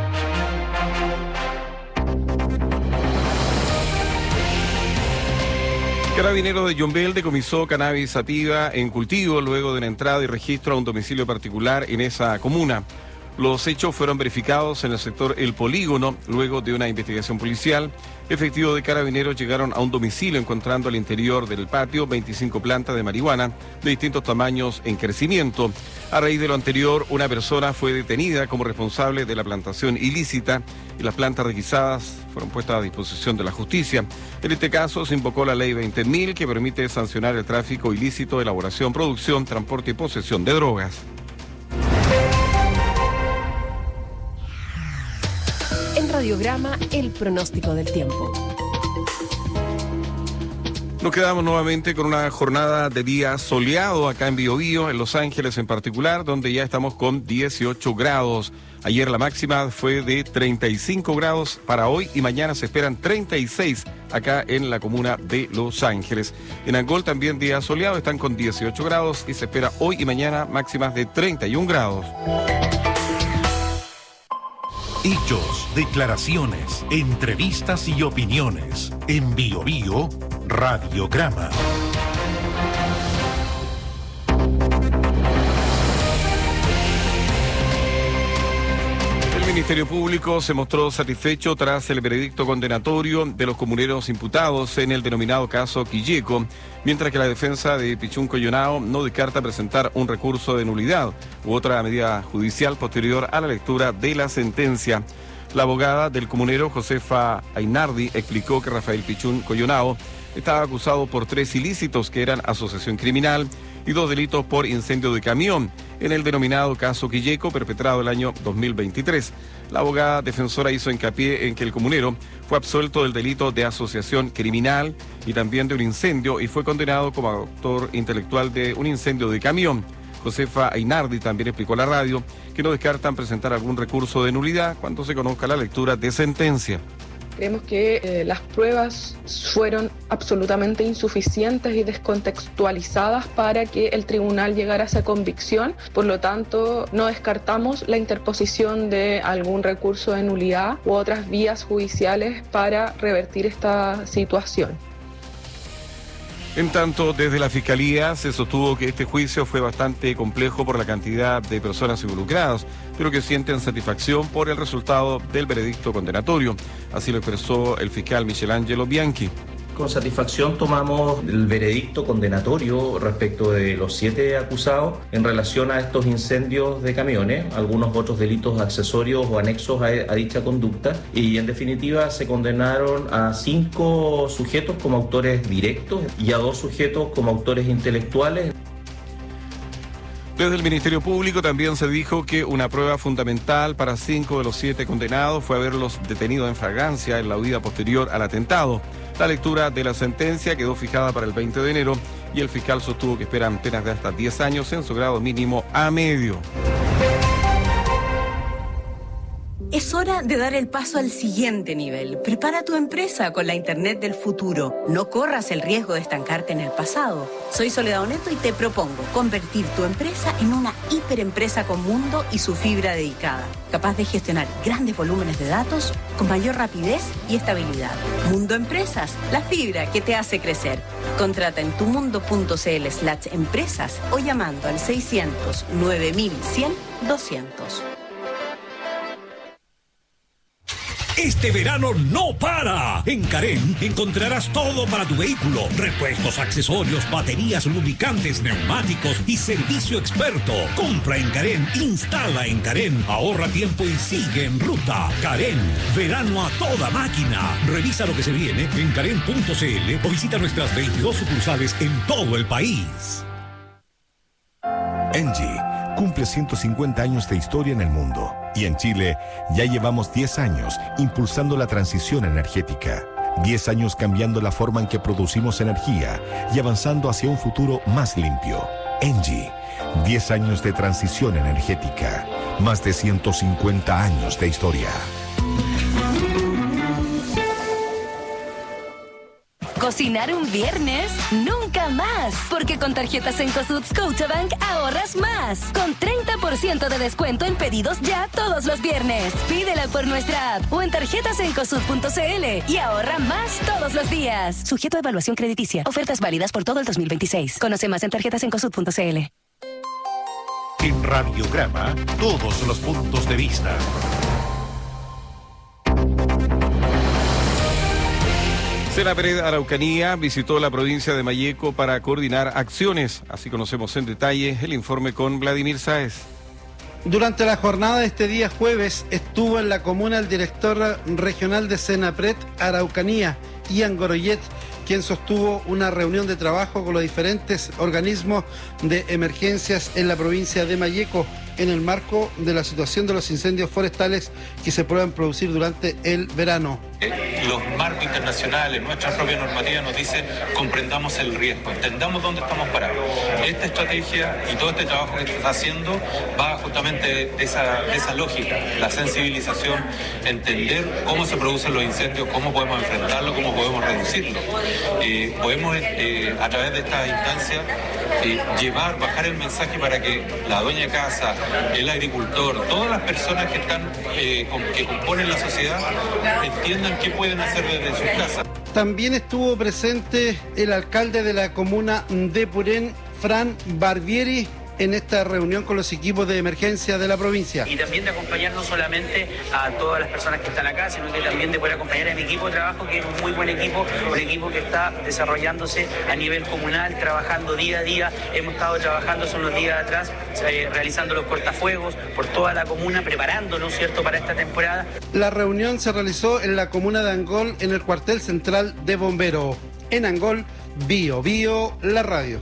Carabineros de Yombel decomisó cannabis sativa en cultivo luego de una entrada y registro a un domicilio particular en esa comuna. Los hechos fueron verificados en el sector El Polígono luego de una investigación policial. Efectivos de Carabineros llegaron a un domicilio encontrando al interior del patio veinticinco plantas de marihuana de distintos tamaños en crecimiento. A raíz de lo anterior, una persona fue detenida como responsable de la plantación ilícita y las plantas requisadas fueron puestas a disposición de la justicia. En este caso se invocó la ley veinte mil que permite sancionar el tráfico ilícito, elaboración, producción, transporte y posesión de drogas. En Radiograma, el pronóstico del tiempo. Nos quedamos nuevamente con una jornada de día soleado acá en Biobío, en Los Ángeles en particular, donde ya estamos con dieciocho grados. Ayer la máxima fue de treinta y cinco grados para hoy y mañana se esperan treinta y seis acá en la comuna de Los Ángeles. En Angol también día soleado, están con dieciocho grados y se espera hoy y mañana máximas de treinta y un grados. Hechos, declaraciones, entrevistas y opiniones. En Biobío, Radiograma. El Ministerio Público se mostró satisfecho tras el veredicto condenatorio de los comuneros imputados en el denominado caso Quilleco, mientras que la defensa de Pichún Coyonao no descarta presentar un recurso de nulidad u otra medida judicial posterior a la lectura de la sentencia. La abogada del comunero, Josefa Ainardi, explicó que Rafael Pichún Coyonao estaba acusado por tres ilícitos que eran asociación criminal y dos delitos por incendio de camión en el denominado caso Quilleco, perpetrado el año dos mil veintitrés. La abogada defensora hizo hincapié en que el comunero fue absuelto del delito de asociación criminal y también de un incendio y fue condenado como autor intelectual de un incendio de camión. Josefa Ainardi también explicó a la radio que no descartan presentar algún recurso de nulidad cuando se conozca la lectura de sentencia. Creemos que eh, las pruebas fueron absolutamente insuficientes y descontextualizadas para que el tribunal llegara a esa convicción. Por lo tanto, no descartamos la interposición de algún recurso de nulidad u otras vías judiciales para revertir esta situación. En tanto, desde la Fiscalía se sostuvo que este juicio fue bastante complejo por la cantidad de personas involucradas, pero que sienten satisfacción por el resultado del veredicto condenatorio. Así lo expresó el fiscal Michelangelo Bianchi. Con satisfacción tomamos el veredicto condenatorio respecto de los siete acusados en relación a estos incendios de camiones, algunos otros delitos accesorios o anexos a, a dicha conducta, y en definitiva se condenaron a cinco sujetos como autores directos y a dos sujetos como autores intelectuales. Desde el Ministerio Público también se dijo que una prueba fundamental para cinco de los siete condenados fue haberlos detenido en flagrancia en la huida posterior al atentado. La lectura de la sentencia quedó fijada para el veinte de enero y el fiscal sostuvo que esperan penas de hasta diez años en su grado mínimo a medio. Es hora de dar el paso al siguiente nivel. Prepara tu empresa con la Internet del futuro. No corras el riesgo de estancarte en el pasado. Soy Soledad Oneto y te propongo convertir tu empresa en una hiperempresa con mundo y su fibra dedicada, capaz de gestionar grandes volúmenes de datos con mayor rapidez y estabilidad. Mundo Empresas, la fibra que te hace crecer. Contrata en tumundo.cl slash empresas o llamando al seiscientos nueve mil cien doscientos. Este verano no para. En Carén encontrarás todo para tu vehículo. Repuestos, accesorios, baterías, lubricantes, neumáticos y servicio experto. Compra en Carén, instala en Carén, ahorra tiempo y sigue en ruta. Carén, verano a toda máquina. Revisa lo que se viene en carén punto cl o visita nuestras veintidós sucursales en todo el país. Engie cumple ciento cincuenta años de historia en el mundo y en Chile ya llevamos diez años impulsando la transición energética. diez años cambiando la forma en que producimos energía y avanzando hacia un futuro más limpio. Engie, diez años de transición energética, más de ciento cincuenta años de historia. Cocinar un viernes, nunca más. Porque con tarjetas Cencosud Scotiabank ahorras más. Con treinta por ciento de descuento en pedidos ya todos los viernes. Pídela por nuestra app o en tarjetas cencosud punto cl y ahorra más todos los días. Sujeto a evaluación crediticia. Ofertas válidas por todo el dos mil veintiséis. Conoce más en tarjetas cencosud punto cl. En Radiograma, todos los puntos de vista. Senapred Araucanía visitó la provincia de Malleco para coordinar acciones. Así conocemos en detalle el informe con Vladimir Sáez. Durante la jornada de este día jueves estuvo en la comuna el director regional de Senapred Araucanía, Ian Goroyet, quien sostuvo una reunión de trabajo con los diferentes organismos de emergencias en la provincia de Malleco en el marco de la situación de los incendios forestales que se puedan producir durante el verano. Los marcos internacionales, nuestra propia normativa nos dice comprendamos el riesgo, entendamos dónde estamos parados. Esta estrategia y todo este trabajo que se está haciendo va justamente de esa, de esa lógica, la sensibilización, entender cómo se producen los incendios, cómo podemos enfrentarlo, cómo podemos reducirlo. Eh, podemos eh, a través de esta instancia eh, llevar, bajar el mensaje para que la dueña de casa, el agricultor, todas las personas que están eh, con, que componen la sociedad entiendan qué pueden hacer desde sus casas. También estuvo presente el alcalde de la comuna de Purén, Fran Barbieri, en esta reunión con los equipos de emergencia de la provincia. Y también de acompañar no solamente a todas las personas que están acá, sino que también de poder acompañar a mi equipo de trabajo, que es un muy buen equipo, un equipo que está desarrollándose a nivel comunal, trabajando día a día. Hemos estado trabajando hace unos días atrás, eh, realizando los cortafuegos por toda la comuna, preparándonos, ¿cierto?, para esta temporada. La reunión se realizó en la comuna de Angol, en el cuartel central de bomberos. En Angol, Bio Bio, la radio.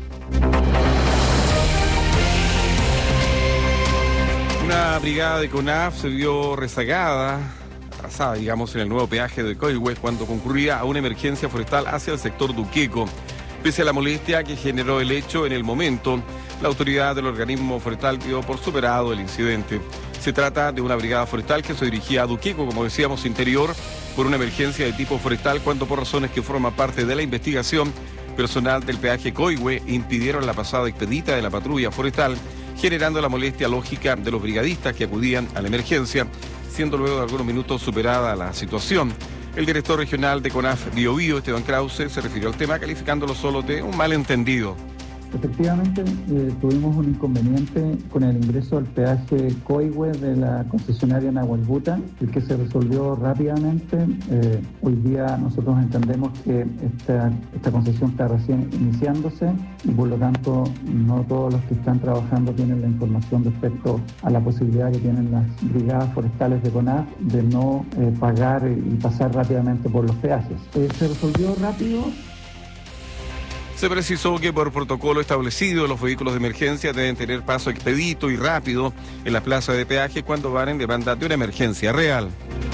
Una brigada de CONAF se vio rezagada, atrasada, digamos, en el nuevo peaje de Coihue cuando concurría a una emergencia forestal hacia el sector Duqueco. Pese a la molestia que generó el hecho en el momento, la autoridad del organismo forestal dio por superado el incidente. Se trata de una brigada forestal que se dirigía a Duqueco, como decíamos, interior, por una emergencia de tipo forestal, cuando por razones que forman parte de la investigación, personal del peaje Coihue impidieron la pasada expedita de la patrulla forestal, generando la molestia lógica de los brigadistas que acudían a la emergencia, siendo luego de algunos minutos superada la situación. El director regional de CONAF Bio Bio, Esteban Krause, se refirió al tema calificándolo solo de un malentendido. Efectivamente, eh, tuvimos un inconveniente con el ingreso al peaje Coihue de la concesionaria Nahuelbuta, el que se resolvió rápidamente. Eh, hoy día nosotros entendemos que esta, esta concesión está recién iniciándose y por lo tanto no todos los que están trabajando tienen la información respecto a la posibilidad que tienen las brigadas forestales de CONAF de no eh, pagar y pasar rápidamente por los peajes. Eh, se resolvió rápido. Se precisó que por protocolo establecido los vehículos de emergencia deben tener paso expedito y rápido en la plaza de peaje cuando van en demanda de una emergencia real.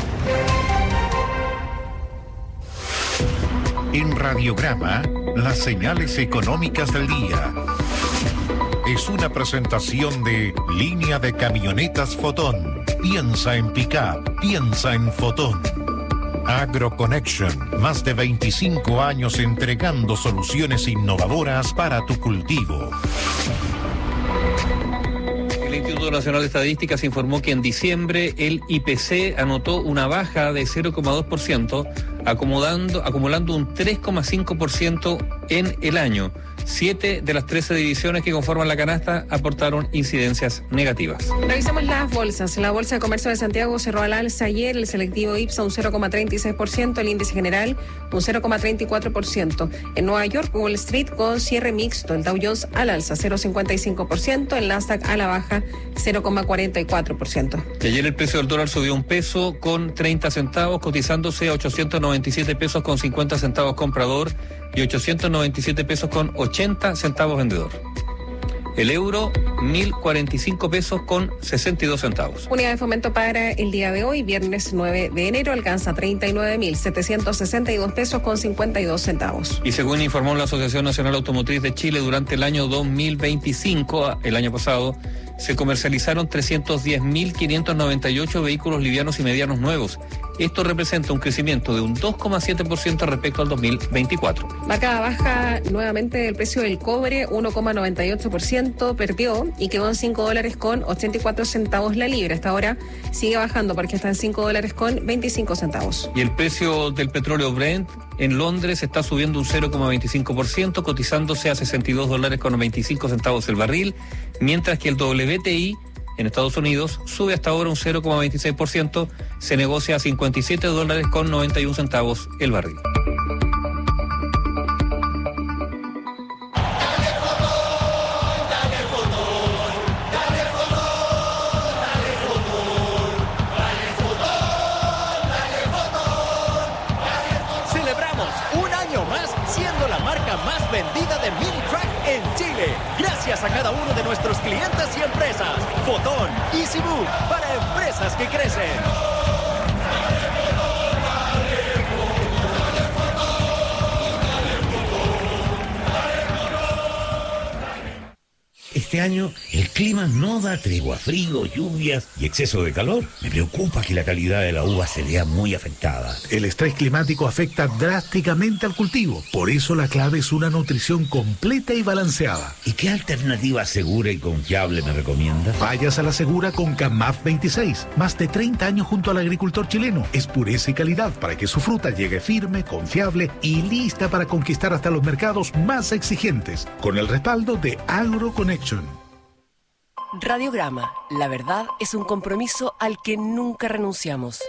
En Radiograma, las señales económicas del día. Es una presentación de Línea de Camionetas Fotón. piensa en Pickup, piensa en Fotón. AgroConnection, más de veinticinco años entregando soluciones innovadoras para tu cultivo. El Instituto Nacional de Estadísticas informó que en diciembre el I P C anotó una baja de cero coma dos por ciento, acomodando, acumulando un tres coma cinco por ciento en el año. Siete de las trece divisiones que conforman la canasta aportaron incidencias negativas. Revisemos las bolsas. La Bolsa de Comercio de Santiago cerró al alza ayer, el selectivo IPSA un cero coma treinta y seis por ciento, el índice general un cero coma treinta y cuatro por ciento. En Nueva York, Wall Street con cierre mixto, el Dow Jones al alza cero coma cincuenta y cinco por ciento, el Nasdaq a la baja cero coma cuarenta y cuatro por ciento. Y ayer el precio del dólar subió un peso con treinta centavos, cotizándose a ochocientos noventa y siete pesos con cincuenta centavos comprador y ochocientos noventa y siete pesos con ochenta centavos vendedor. El euro, mil cuarenta y cinco pesos con sesenta y dos centavos. Unidad de fomento para el día de hoy, viernes nueve de enero, alcanza treinta y nueve mil setecientos sesenta y dos pesos con cincuenta y dos centavos. Y según informó la Asociación Nacional Automotriz de Chile, durante el año dos mil veinticinco, el año pasado, se comercializaron trescientos diez mil quinientos noventa y ocho vehículos livianos y medianos nuevos. Esto representa un crecimiento de un dos coma siete por ciento respecto al dos mil veinticuatro. Marcada baja nuevamente el precio del cobre, uno coma noventa y ocho por ciento, perdió y quedó en cinco dólares con ochenta y cuatro centavos la libra. Hasta ahora sigue bajando porque está en cinco dólares con veinticinco centavos. Y el precio del petróleo Brent en Londres está subiendo un cero coma veinticinco por ciento, cotizándose a sesenta y dos dólares con veinticinco centavos el barril, mientras que el W T I en Estados Unidos sube hasta ahora un cero coma veintiséis por ciento, se negocia a cincuenta y siete dólares con noventa y un centavos el barril. Celebramos un año más siendo la marca más vendida de mini truck en Chile. Gracias a cada uno de nuestros clientes y empresas. Fotón, EasyMove, para empresas que crecen. Este año el clima no da tregua, frío, lluvias y exceso de calor. Me preocupa que la calidad de la uva se vea muy afectada. El estrés climático afecta drásticamente al cultivo. Por eso la clave es una nutrición completa y balanceada. ¿Y qué alternativa segura y confiable me recomienda? Vayas a la segura con Camaf veintiséis. Más de treinta años junto al agricultor chileno. Es pureza y calidad para que su fruta llegue firme, confiable y lista para conquistar hasta los mercados más exigentes. Con el respaldo de AgroConnection. Radiograma. La verdad es un compromiso al que nunca renunciamos.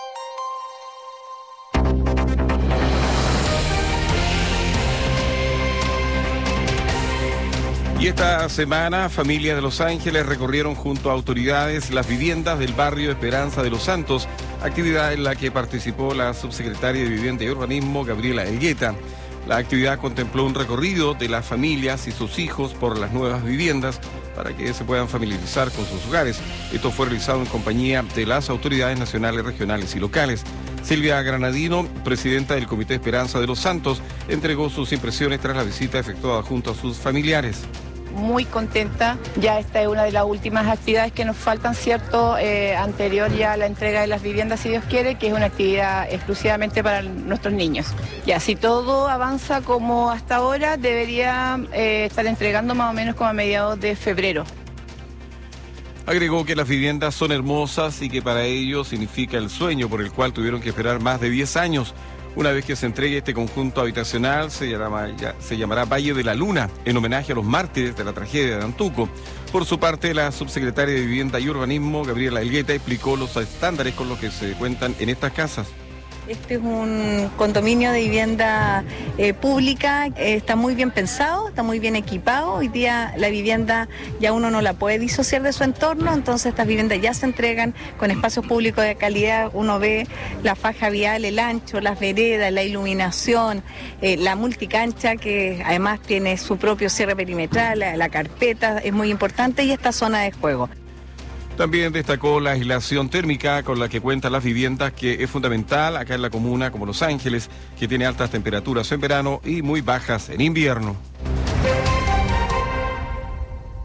Y esta semana, familias de Los Ángeles recorrieron junto a autoridades las viviendas del barrio Esperanza de los Santos, actividad en la que participó la subsecretaria de Vivienda y Urbanismo, Gabriela Elgueta. La actividad contempló un recorrido de las familias y sus hijos por las nuevas viviendas para que se puedan familiarizar con sus hogares. Esto fue realizado en compañía de las autoridades nacionales, regionales y locales. Silvia Granadino, presidenta del Comité Esperanza de los Santos, entregó sus impresiones tras la visita efectuada junto a sus familiares. Muy contenta, ya esta es una de las últimas actividades que nos faltan, ¿cierto? Eh, anterior ya a la entrega de las viviendas, si Dios quiere, que es una actividad exclusivamente para nuestros niños. Ya, si todo avanza como hasta ahora, debería eh, estar entregando más o menos como a mediados de febrero. Agregó que las viviendas son hermosas y que para ellos significa el sueño por el cual tuvieron que esperar más de diez años. Una vez que se entregue este conjunto habitacional, se llamará, se llamará Valle de la Luna, en homenaje a los mártires de la tragedia de Antuco. Por su parte, la subsecretaria de Vivienda y Urbanismo, Gabriela Elgueta, explicó los estándares con los que se cuentan en estas casas. Este es un condominio de vivienda eh, pública, eh, está muy bien pensado, está muy bien equipado. Hoy día la vivienda ya uno no la puede disociar de su entorno, entonces estas viviendas ya se entregan con espacios públicos de calidad. Uno ve la faja vial, el ancho, las veredas, la iluminación, eh, la multicancha que además tiene su propio cierre perimetral, la, la carpeta es muy importante y esta zona de juego. También destacó la aislación térmica con la que cuentan las viviendas, que es fundamental acá en la comuna como Los Ángeles, que tiene altas temperaturas en verano y muy bajas en invierno.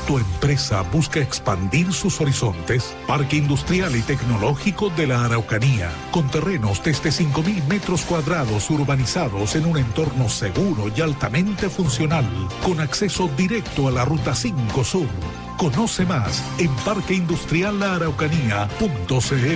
¿Tu empresa busca expandir sus horizontes? Parque Industrial y Tecnológico de la Araucanía, con terrenos desde cinco mil metros cuadrados urbanizados en un entorno seguro y altamente funcional, con acceso directo a la Ruta cinco Sur. Conoce más en parque industrial la araucanía punto c l.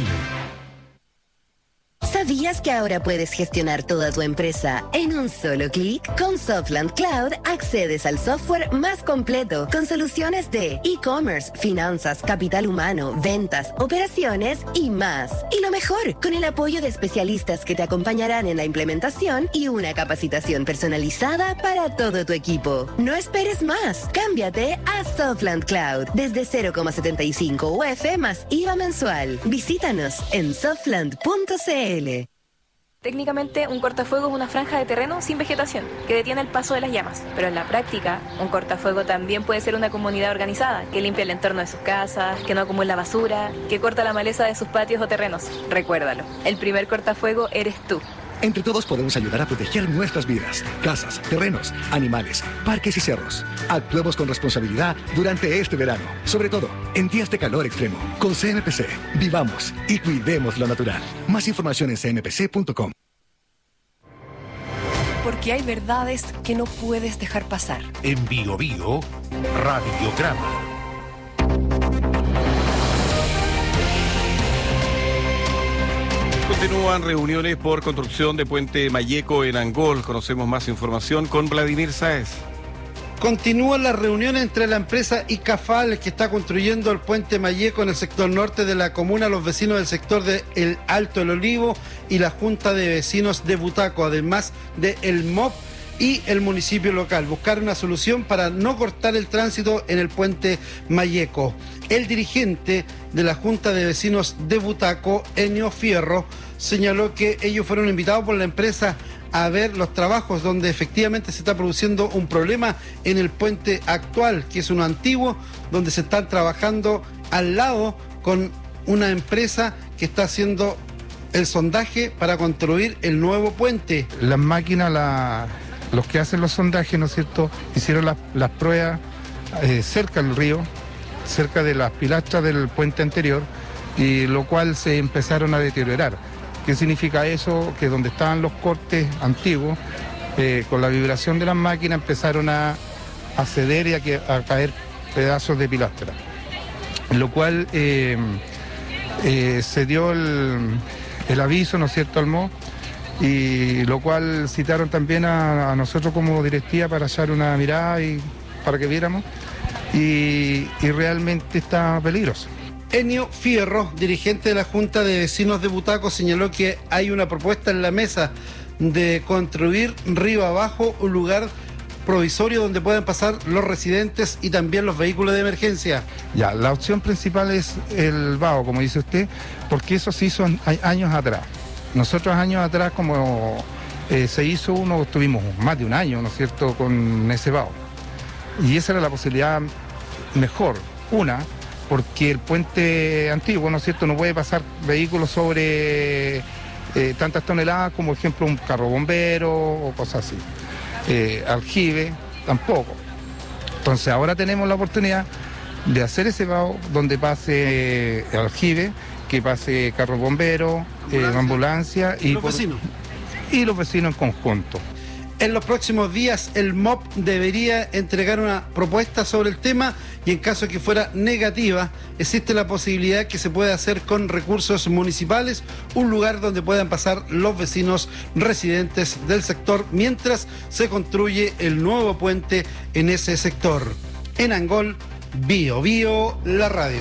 ¿Sabías que ahora puedes gestionar toda tu empresa en un solo clic? Con Softland Cloud accedes al software más completo con soluciones de e-commerce, finanzas, capital humano, ventas, operaciones y más. Y lo mejor, con el apoyo de especialistas que te acompañarán en la implementación y una capacitación personalizada para todo tu equipo. No esperes más. Cámbiate a Softland Cloud desde cero coma setenta y cinco U F más I V A mensual. Visítanos en softland punto c l. Técnicamente, un cortafuego es una franja de terreno sin vegetación que detiene el paso de las llamas. Pero en la práctica, un cortafuego también puede ser una comunidad organizada que limpia el entorno de sus casas, que no acumula basura, que corta la maleza de sus patios o terrenos. Recuérdalo, el primer cortafuego eres tú. Entre todos podemos ayudar a proteger nuestras vidas, casas, terrenos, animales, parques y cerros. Actuemos con responsabilidad durante este verano, sobre todo en días de calor extremo. Con C M P C, vivamos y cuidemos lo natural. Más información en c m p c punto com. Porque hay verdades que no puedes dejar pasar. En Bio Bio, Radiograma. Continúan reuniones por construcción de Puente Mayeco en Angol. Conocemos más información con Vladimir Sáez. Continúan las reuniones entre la empresa Icafal, que está construyendo el Puente Mayeco en el sector norte de la comuna, los vecinos del sector de El Alto El Olivo y la Junta de Vecinos de Butaco, además de el M O P y el municipio local. Buscar una solución para no cortar el tránsito en el Puente Mayeco. El dirigente de la Junta de Vecinos de Butaco, Enio Fierro, señaló que ellos fueron invitados por la empresa a ver los trabajos donde efectivamente se está produciendo un problema en el puente actual, que es uno antiguo, donde se están trabajando al lado con una empresa que está haciendo el sondaje para construir el nuevo puente. Las máquinas, la, los que hacen los sondajes, ¿no es cierto?, hicieron las, las pruebas eh, cerca del río, cerca de las pilastras del puente anterior, y lo cual se empezaron a deteriorar. ¿Qué significa eso? Que donde estaban los cortes antiguos, eh, con la vibración de las máquinas empezaron a, a ceder y a, que, a caer pedazos de pilastra. Lo cual eh, eh, se dio el, el aviso, ¿no es cierto?, al M O, y lo cual citaron también a, a nosotros como directiva para echar una mirada y para que viéramos, y, y realmente está peligroso. Enio Fierro, dirigente de la Junta de Vecinos de Butaco, señaló que hay una propuesta en la mesa de construir río abajo un lugar provisorio donde puedan pasar los residentes y también los vehículos de emergencia. Ya, la opción principal es el vaho, como dice usted, porque eso se hizo años atrás. Nosotros años atrás, como eh, se hizo uno, estuvimos más de un año, ¿no es cierto?, con ese vaho. Y esa era la posibilidad mejor. Una, porque el puente antiguo, ¿no es cierto?, no puede pasar vehículos sobre eh, tantas toneladas como, por ejemplo, un carro bombero o cosas así. Eh, aljibe, tampoco. Entonces ahora tenemos la oportunidad de hacer ese vaho donde pase eh, aljibe, que pase carro bombero, ambulancia, eh, ambulancia y, y, los por, vecinos. y los vecinos en conjunto. En los próximos días el M O P debería entregar una propuesta sobre el tema y en caso que fuera negativa, existe la posibilidad que se pueda hacer con recursos municipales un lugar donde puedan pasar los vecinos residentes del sector mientras se construye el nuevo puente en ese sector. En Angol, Bio Bio, la radio.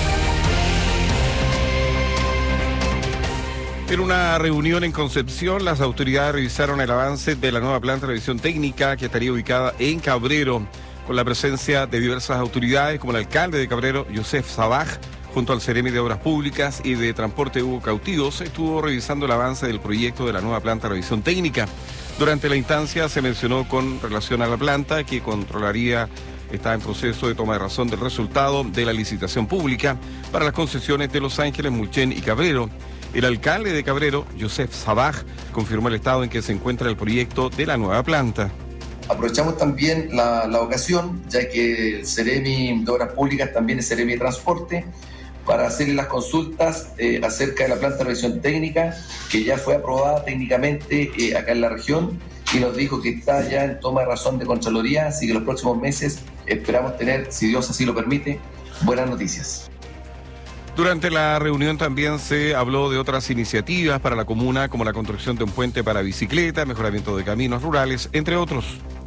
En una reunión en Concepción, las autoridades revisaron el avance de la nueva planta de revisión técnica que estaría ubicada en Cabrero, con la presencia de diversas autoridades como el alcalde de Cabrero, Yosef Sabaj, junto al Ceremi de Obras Públicas y de Transporte Hugo Cautivos, estuvo revisando el avance del proyecto de la nueva planta de revisión técnica. Durante la instancia se mencionó con relación a la planta que controlaría, está en proceso de toma de razón del resultado de la licitación pública para las concesiones de Los Ángeles, Mulchen y Cabrero. El alcalde de Cabrero, Yosef Sabaj, confirmó el estado en que se encuentra el proyecto de la nueva planta. Aprovechamos también la, la ocasión, ya que el Ceremi de Obras Públicas también es Ceremi de Transporte, para hacerle las consultas eh, acerca de la planta de revisión técnica, que ya fue aprobada técnicamente eh, acá en la región, y nos dijo que está ya en toma de razón de Contraloría, así que los próximos meses esperamos tener, si Dios así lo permite, buenas noticias. Durante la reunión también se habló de otras iniciativas para la comuna, como la construcción de un puente para bicicleta, mejoramiento de caminos rurales, entre otros.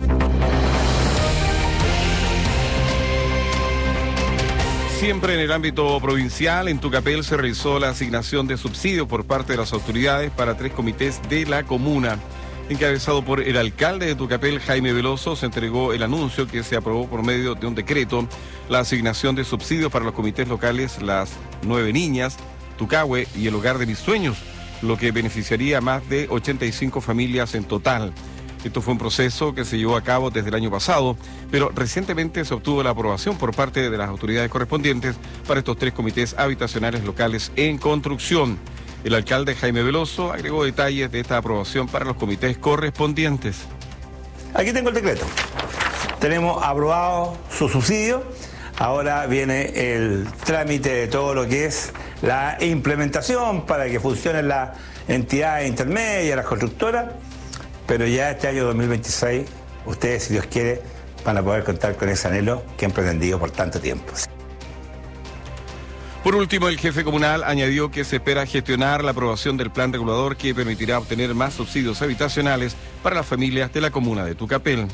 Siempre en el ámbito provincial, en Tucapel se realizó la asignación de subsidios por parte de las autoridades para tres comités de la comuna. Encabezado por el alcalde de Tucapel, Jaime Veloso, se entregó el anuncio que se aprobó por medio de un decreto, la asignación de subsidios para los comités locales Las Nueve Niñas, Tucahue y el Hogar de Mis Sueños, lo que beneficiaría a más de ochenta y cinco familias en total. Esto fue un proceso que se llevó a cabo desde el año pasado, pero recientemente se obtuvo la aprobación por parte de las autoridades correspondientes para estos tres comités habitacionales locales en construcción. El alcalde Jaime Veloso agregó detalles de esta aprobación para los comités correspondientes. Aquí tengo el decreto. Tenemos aprobado su subsidio. Ahora viene el trámite de todo lo que es la implementación para que funcionen las entidades intermedias, las constructoras. Pero ya este año dos mil veintiséis, ustedes, si Dios quiere, van a poder contar con ese anhelo que han pretendido por tanto tiempo. Por último, el jefe comunal añadió que se espera gestionar la aprobación del plan regulador que permitirá obtener más subsidios habitacionales para las familias de la comuna de Tucapel.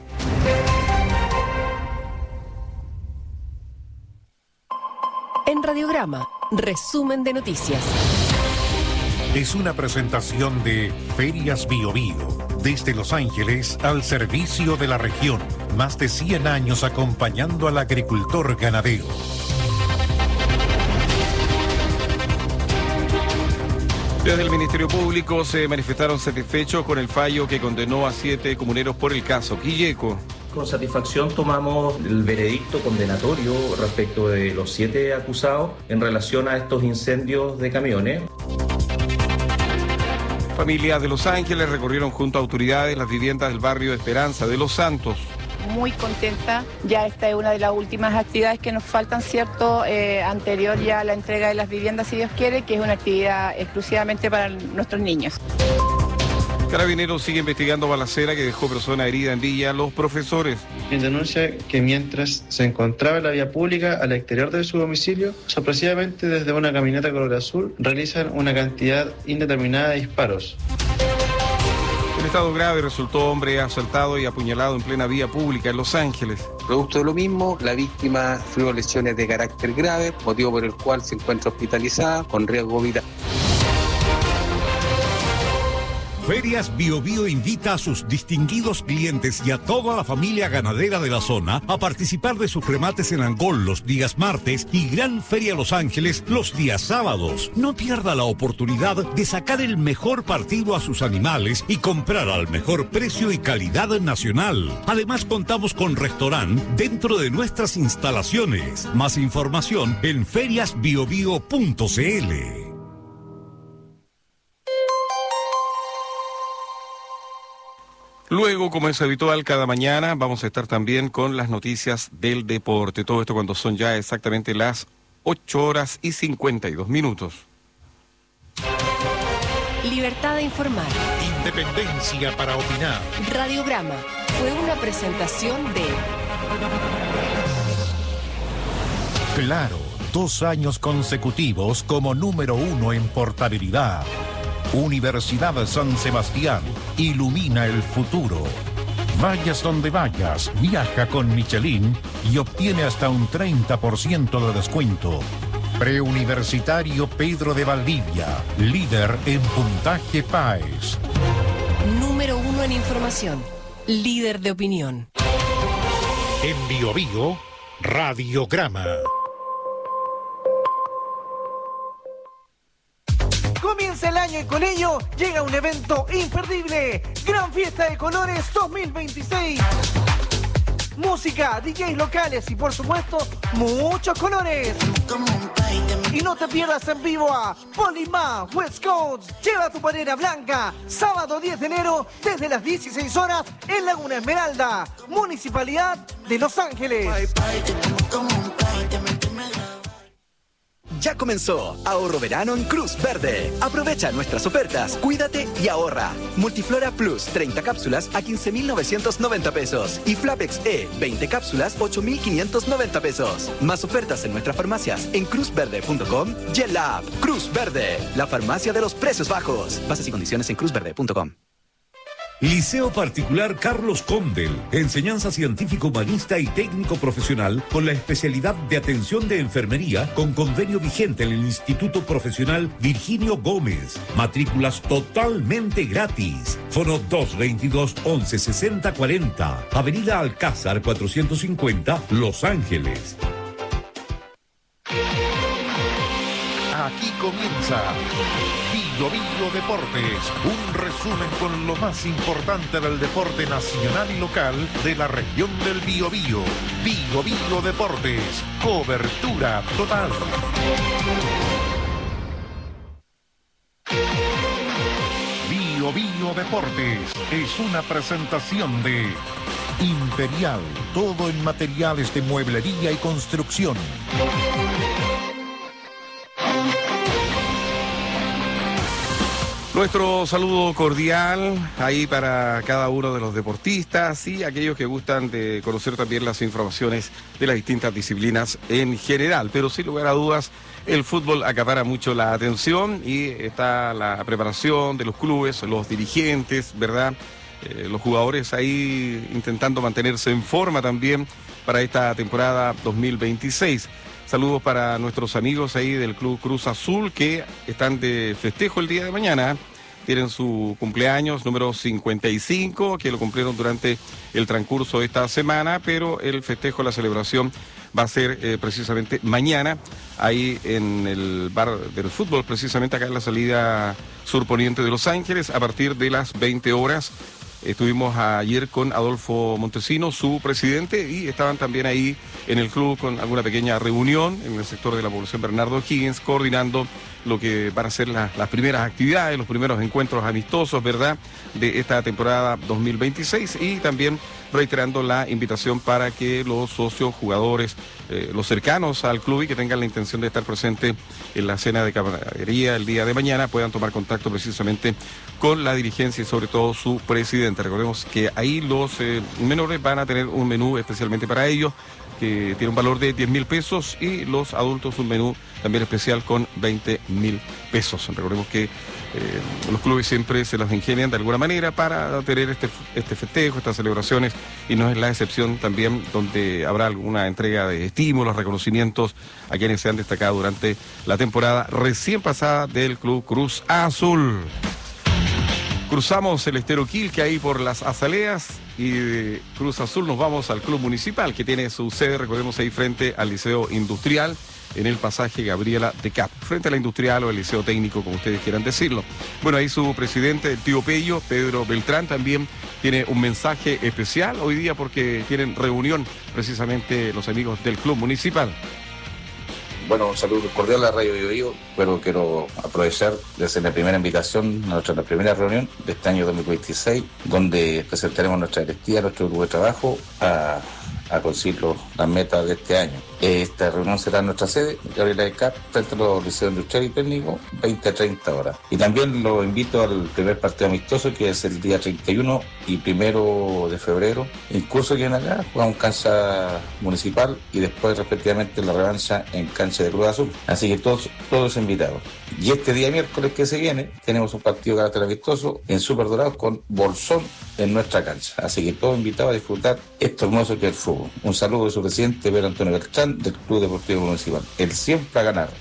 En Radiograma, resumen de noticias. Es una presentación de Ferias Bio Bio, desde Los Ángeles al servicio de la región. Más de cien años acompañando al agricultor ganadero. Desde el Ministerio Público se manifestaron satisfechos con el fallo que condenó a siete comuneros por el caso Quilleco. Con satisfacción tomamos el veredicto condenatorio respecto de los siete acusados en relación a estos incendios de camiones. Familias de Los Ángeles recorrieron junto a autoridades las viviendas del barrio Esperanza de Los Santos. Muy contenta, ya esta es una de las últimas actividades que nos faltan, ¿cierto? Eh, anterior ya a la entrega de las viviendas, si Dios quiere, que es una actividad exclusivamente para nuestros niños. Carabineros sigue investigando balacera que dejó persona herida en Villa Los Profesores. Quien denuncia que mientras se encontraba en la vía pública al exterior de su domicilio, sorpresivamente desde una camioneta color azul realizan una cantidad indeterminada de disparos. En estado grave resultó hombre asaltado y apuñalado en plena vía pública en Los Ángeles. Producto de lo mismo, la víctima sufrió lesiones de carácter grave, motivo por el cual se encuentra hospitalizada con riesgo vital. Ferias Bio Bio invita a sus distinguidos clientes y a toda la familia ganadera de la zona a participar de sus remates en Angol los días martes y Gran Feria Los Ángeles los días sábados. No pierda la oportunidad de sacar el mejor partido a sus animales y comprar al mejor precio y calidad nacional. Además contamos con restaurante dentro de nuestras instalaciones. Más información en ferias bio bio punto c l. Luego, como es habitual, cada mañana vamos a estar también con las noticias del deporte. Todo esto cuando son ya exactamente las ocho horas y cincuenta y dos minutos. Libertad de informar. Independencia para opinar. Radiograma fue una presentación de... Claro, dos años consecutivos como número uno en portabilidad. Universidad San Sebastián, ilumina el futuro. Vayas donde vayas, viaja con Michelin y obtiene hasta un treinta por ciento de descuento. Preuniversitario Pedro de Valdivia, líder en puntaje P A E S. Número uno en información, líder de opinión. En Bio Bio, Radiograma. Comienza el año y con ello llega un evento imperdible. Gran Fiesta de Colores dos mil veintiséis. Música, D Js locales y por supuesto, muchos colores. Y no te pierdas en vivo a Polima West Coast. Lleva tu polera blanca. Sábado diez de enero desde las dieciséis horas en Laguna Esmeralda. Municipalidad de Los Ángeles. Ya comenzó Ahorro Verano en Cruz Verde. Aprovecha nuestras ofertas, cuídate y ahorra. Multiflora Plus, treinta cápsulas a quince mil novecientos noventa pesos. Y Flapex E, veinte cápsulas, ocho mil quinientos noventa pesos. Más ofertas en nuestras farmacias en cruz verde punto com y en la app Cruz Verde, la farmacia de los precios bajos. Bases y condiciones en cruz verde punto com. Liceo Particular Carlos Condel, enseñanza científico humanista y técnico profesional con la especialidad de atención de enfermería con convenio vigente en el Instituto Profesional Virginio Gómez. Matrículas totalmente gratis. Fono dos veintidós once sesenta cuarenta. Avenida Alcázar cuatrocientos cincuenta, Los Ángeles. Aquí comienza Bio Bio Deportes, un resumen con lo más importante del deporte nacional y local de la región del Biobío. Bio Bio Deportes, cobertura total. Bio Bio Deportes es una presentación de Imperial, todo en materiales de mueblería y construcción. Nuestro saludo cordial ahí para cada uno de los deportistas y aquellos que gustan de conocer también las informaciones de las distintas disciplinas en general. Pero sin lugar a dudas, el fútbol acapara mucho la atención y está la preparación de los clubes, los dirigentes, ¿verdad? Eh, los jugadores ahí intentando mantenerse en forma también para esta temporada dos mil veintiséis. Saludos para nuestros amigos ahí del Club Cruz Azul que están de festejo el día de mañana. Tienen su cumpleaños número cincuenta y cinco, que lo cumplieron durante el transcurso de esta semana, pero el festejo, la celebración va a ser eh, precisamente mañana, ahí en el bar del fútbol, precisamente acá en la salida surponiente de Los Ángeles, a partir de las veinte horas. Estuvimos ayer con Adolfo Montesinos, su presidente, y estaban también ahí en el club con alguna pequeña reunión en el sector de la población Bernardo Higgins, coordinando lo que van a ser la, las primeras actividades, los primeros encuentros amistosos, ¿verdad?, de esta temporada dos mil veintiséis, y también reiterando la invitación para que los socios, jugadores, eh, los cercanos al club y que tengan la intención de estar presentes en la cena de caballería el día de mañana puedan tomar contacto precisamente con la dirigencia y sobre todo su presidente. Recordemos que ahí los eh, menores van a tener un menú especialmente para ellos, que tiene un valor de diez mil pesos, y los adultos un menú también especial con veinte mil pesos. Recordemos que eh, los clubes siempre se las ingenian de alguna manera para tener este, este festejo, estas celebraciones, y no es la excepción también, donde habrá alguna entrega de estímulos, reconocimientos a quienes se han destacado durante la temporada recién pasada del Club Cruz Azul. Cruzamos el Estero Quilque ahí por las Azaleas y de Cruz Azul nos vamos al Club Municipal, que tiene su sede, recordemos, ahí frente al Liceo Industrial, en el pasaje Gabriela de Cap, frente a la Industrial o el Liceo Técnico, como ustedes quieran decirlo. Bueno, ahí su presidente, el tío Pello, Pedro Beltrán, también tiene un mensaje especial hoy día porque tienen reunión precisamente los amigos del Club Municipal. Bueno, un saludo cordial a Radio Bio Bio, pero quiero aprovechar de hacer la primera invitación a nuestra la primera reunión de este año dos mil veintiséis, donde presentaremos nuestra directiva, nuestro grupo de trabajo, a, a conseguir los, las metas de este año. Esta reunión será en nuestra sede, Gabriela de Cap, frente a los liceos industriales y técnicos, veinte a treinta horas. Y también lo invito al primer partido amistoso, que es el día treinta y uno y primero de febrero. Incluso que en acá jugamos cancha municipal y después respectivamente la revancha en cancha de Cruz Azul. Así que todos, todos invitados. Y este día miércoles que se viene, tenemos un partido de carácter amistoso en Super Dorados con Bolsón en nuestra cancha. Así que todos invitados a disfrutar esto hermoso que es el fútbol. Un saludo de su presidente, Pedro Antonio Beltrán, del Club Deportivo Municipal. El siempre a ganar.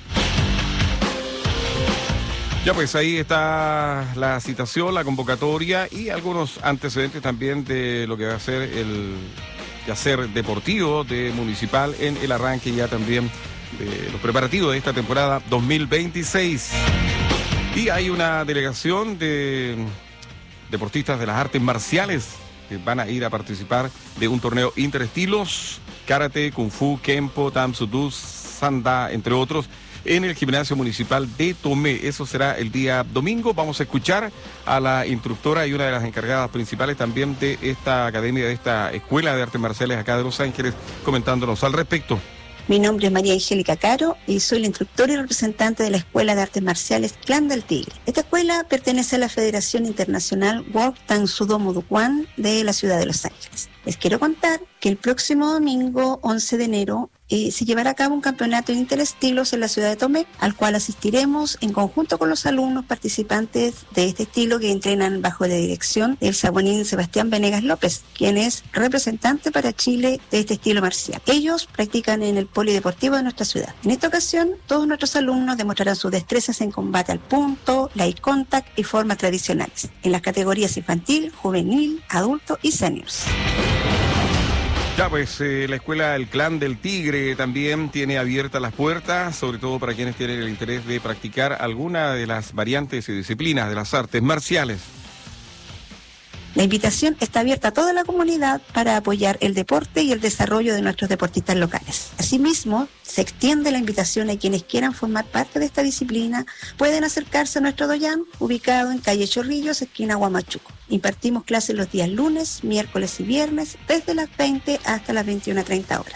Ya pues ahí está la citación, la convocatoria y algunos antecedentes también de lo que va a ser el quehacer deportivo de Municipal en el arranque ya también de los preparativos de esta temporada dos mil veintiséis. Y hay una delegación de deportistas de las artes marciales que van a ir a participar de un torneo interestilos, karate, kung fu, kempo, tam soo do, sanda, entre otros, en el Gimnasio Municipal de Tomé. Eso será el día domingo. Vamos a escuchar a la instructora y una de las encargadas principales también de esta academia, de esta Escuela de Artes Marciales acá de Los Ángeles, comentándonos al respecto. Mi nombre es María Angélica Caro y soy la instructora y representante de la Escuela de Artes Marciales Clan del Tigre. Esta escuela pertenece a la Federación Internacional World Tan Sudo Mudukwon de la ciudad de Los Ángeles. Les quiero contar que el próximo domingo once de enero eh, se llevará a cabo un campeonato interestilos en la ciudad de Tomé, al cual asistiremos en conjunto con los alumnos participantes de este estilo que entrenan bajo la dirección del sabonín Sebastián Venegas López, quien es representante para Chile de este estilo marcial. Ellos practican en el polideportivo de nuestra ciudad. En esta ocasión, todos nuestros alumnos demostrarán sus destrezas en combate al punto, la eye contact y formas tradicionales, en las categorías infantil, juvenil, adulto y seniors. Ya pues, eh, la Escuela del Clan del Tigre también tiene abiertas las puertas, sobre todo para quienes tienen el interés de practicar alguna de las variantes y disciplinas de las artes marciales. La invitación está abierta a toda la comunidad para apoyar el deporte y el desarrollo de nuestros deportistas locales. Asimismo, se extiende la invitación a quienes quieran formar parte de esta disciplina. Pueden acercarse a nuestro doyan, ubicado en calle Chorrillos, esquina Huamachuco. Impartimos clases los días lunes, miércoles y viernes, desde las veinte hasta las veintiuna treinta horas.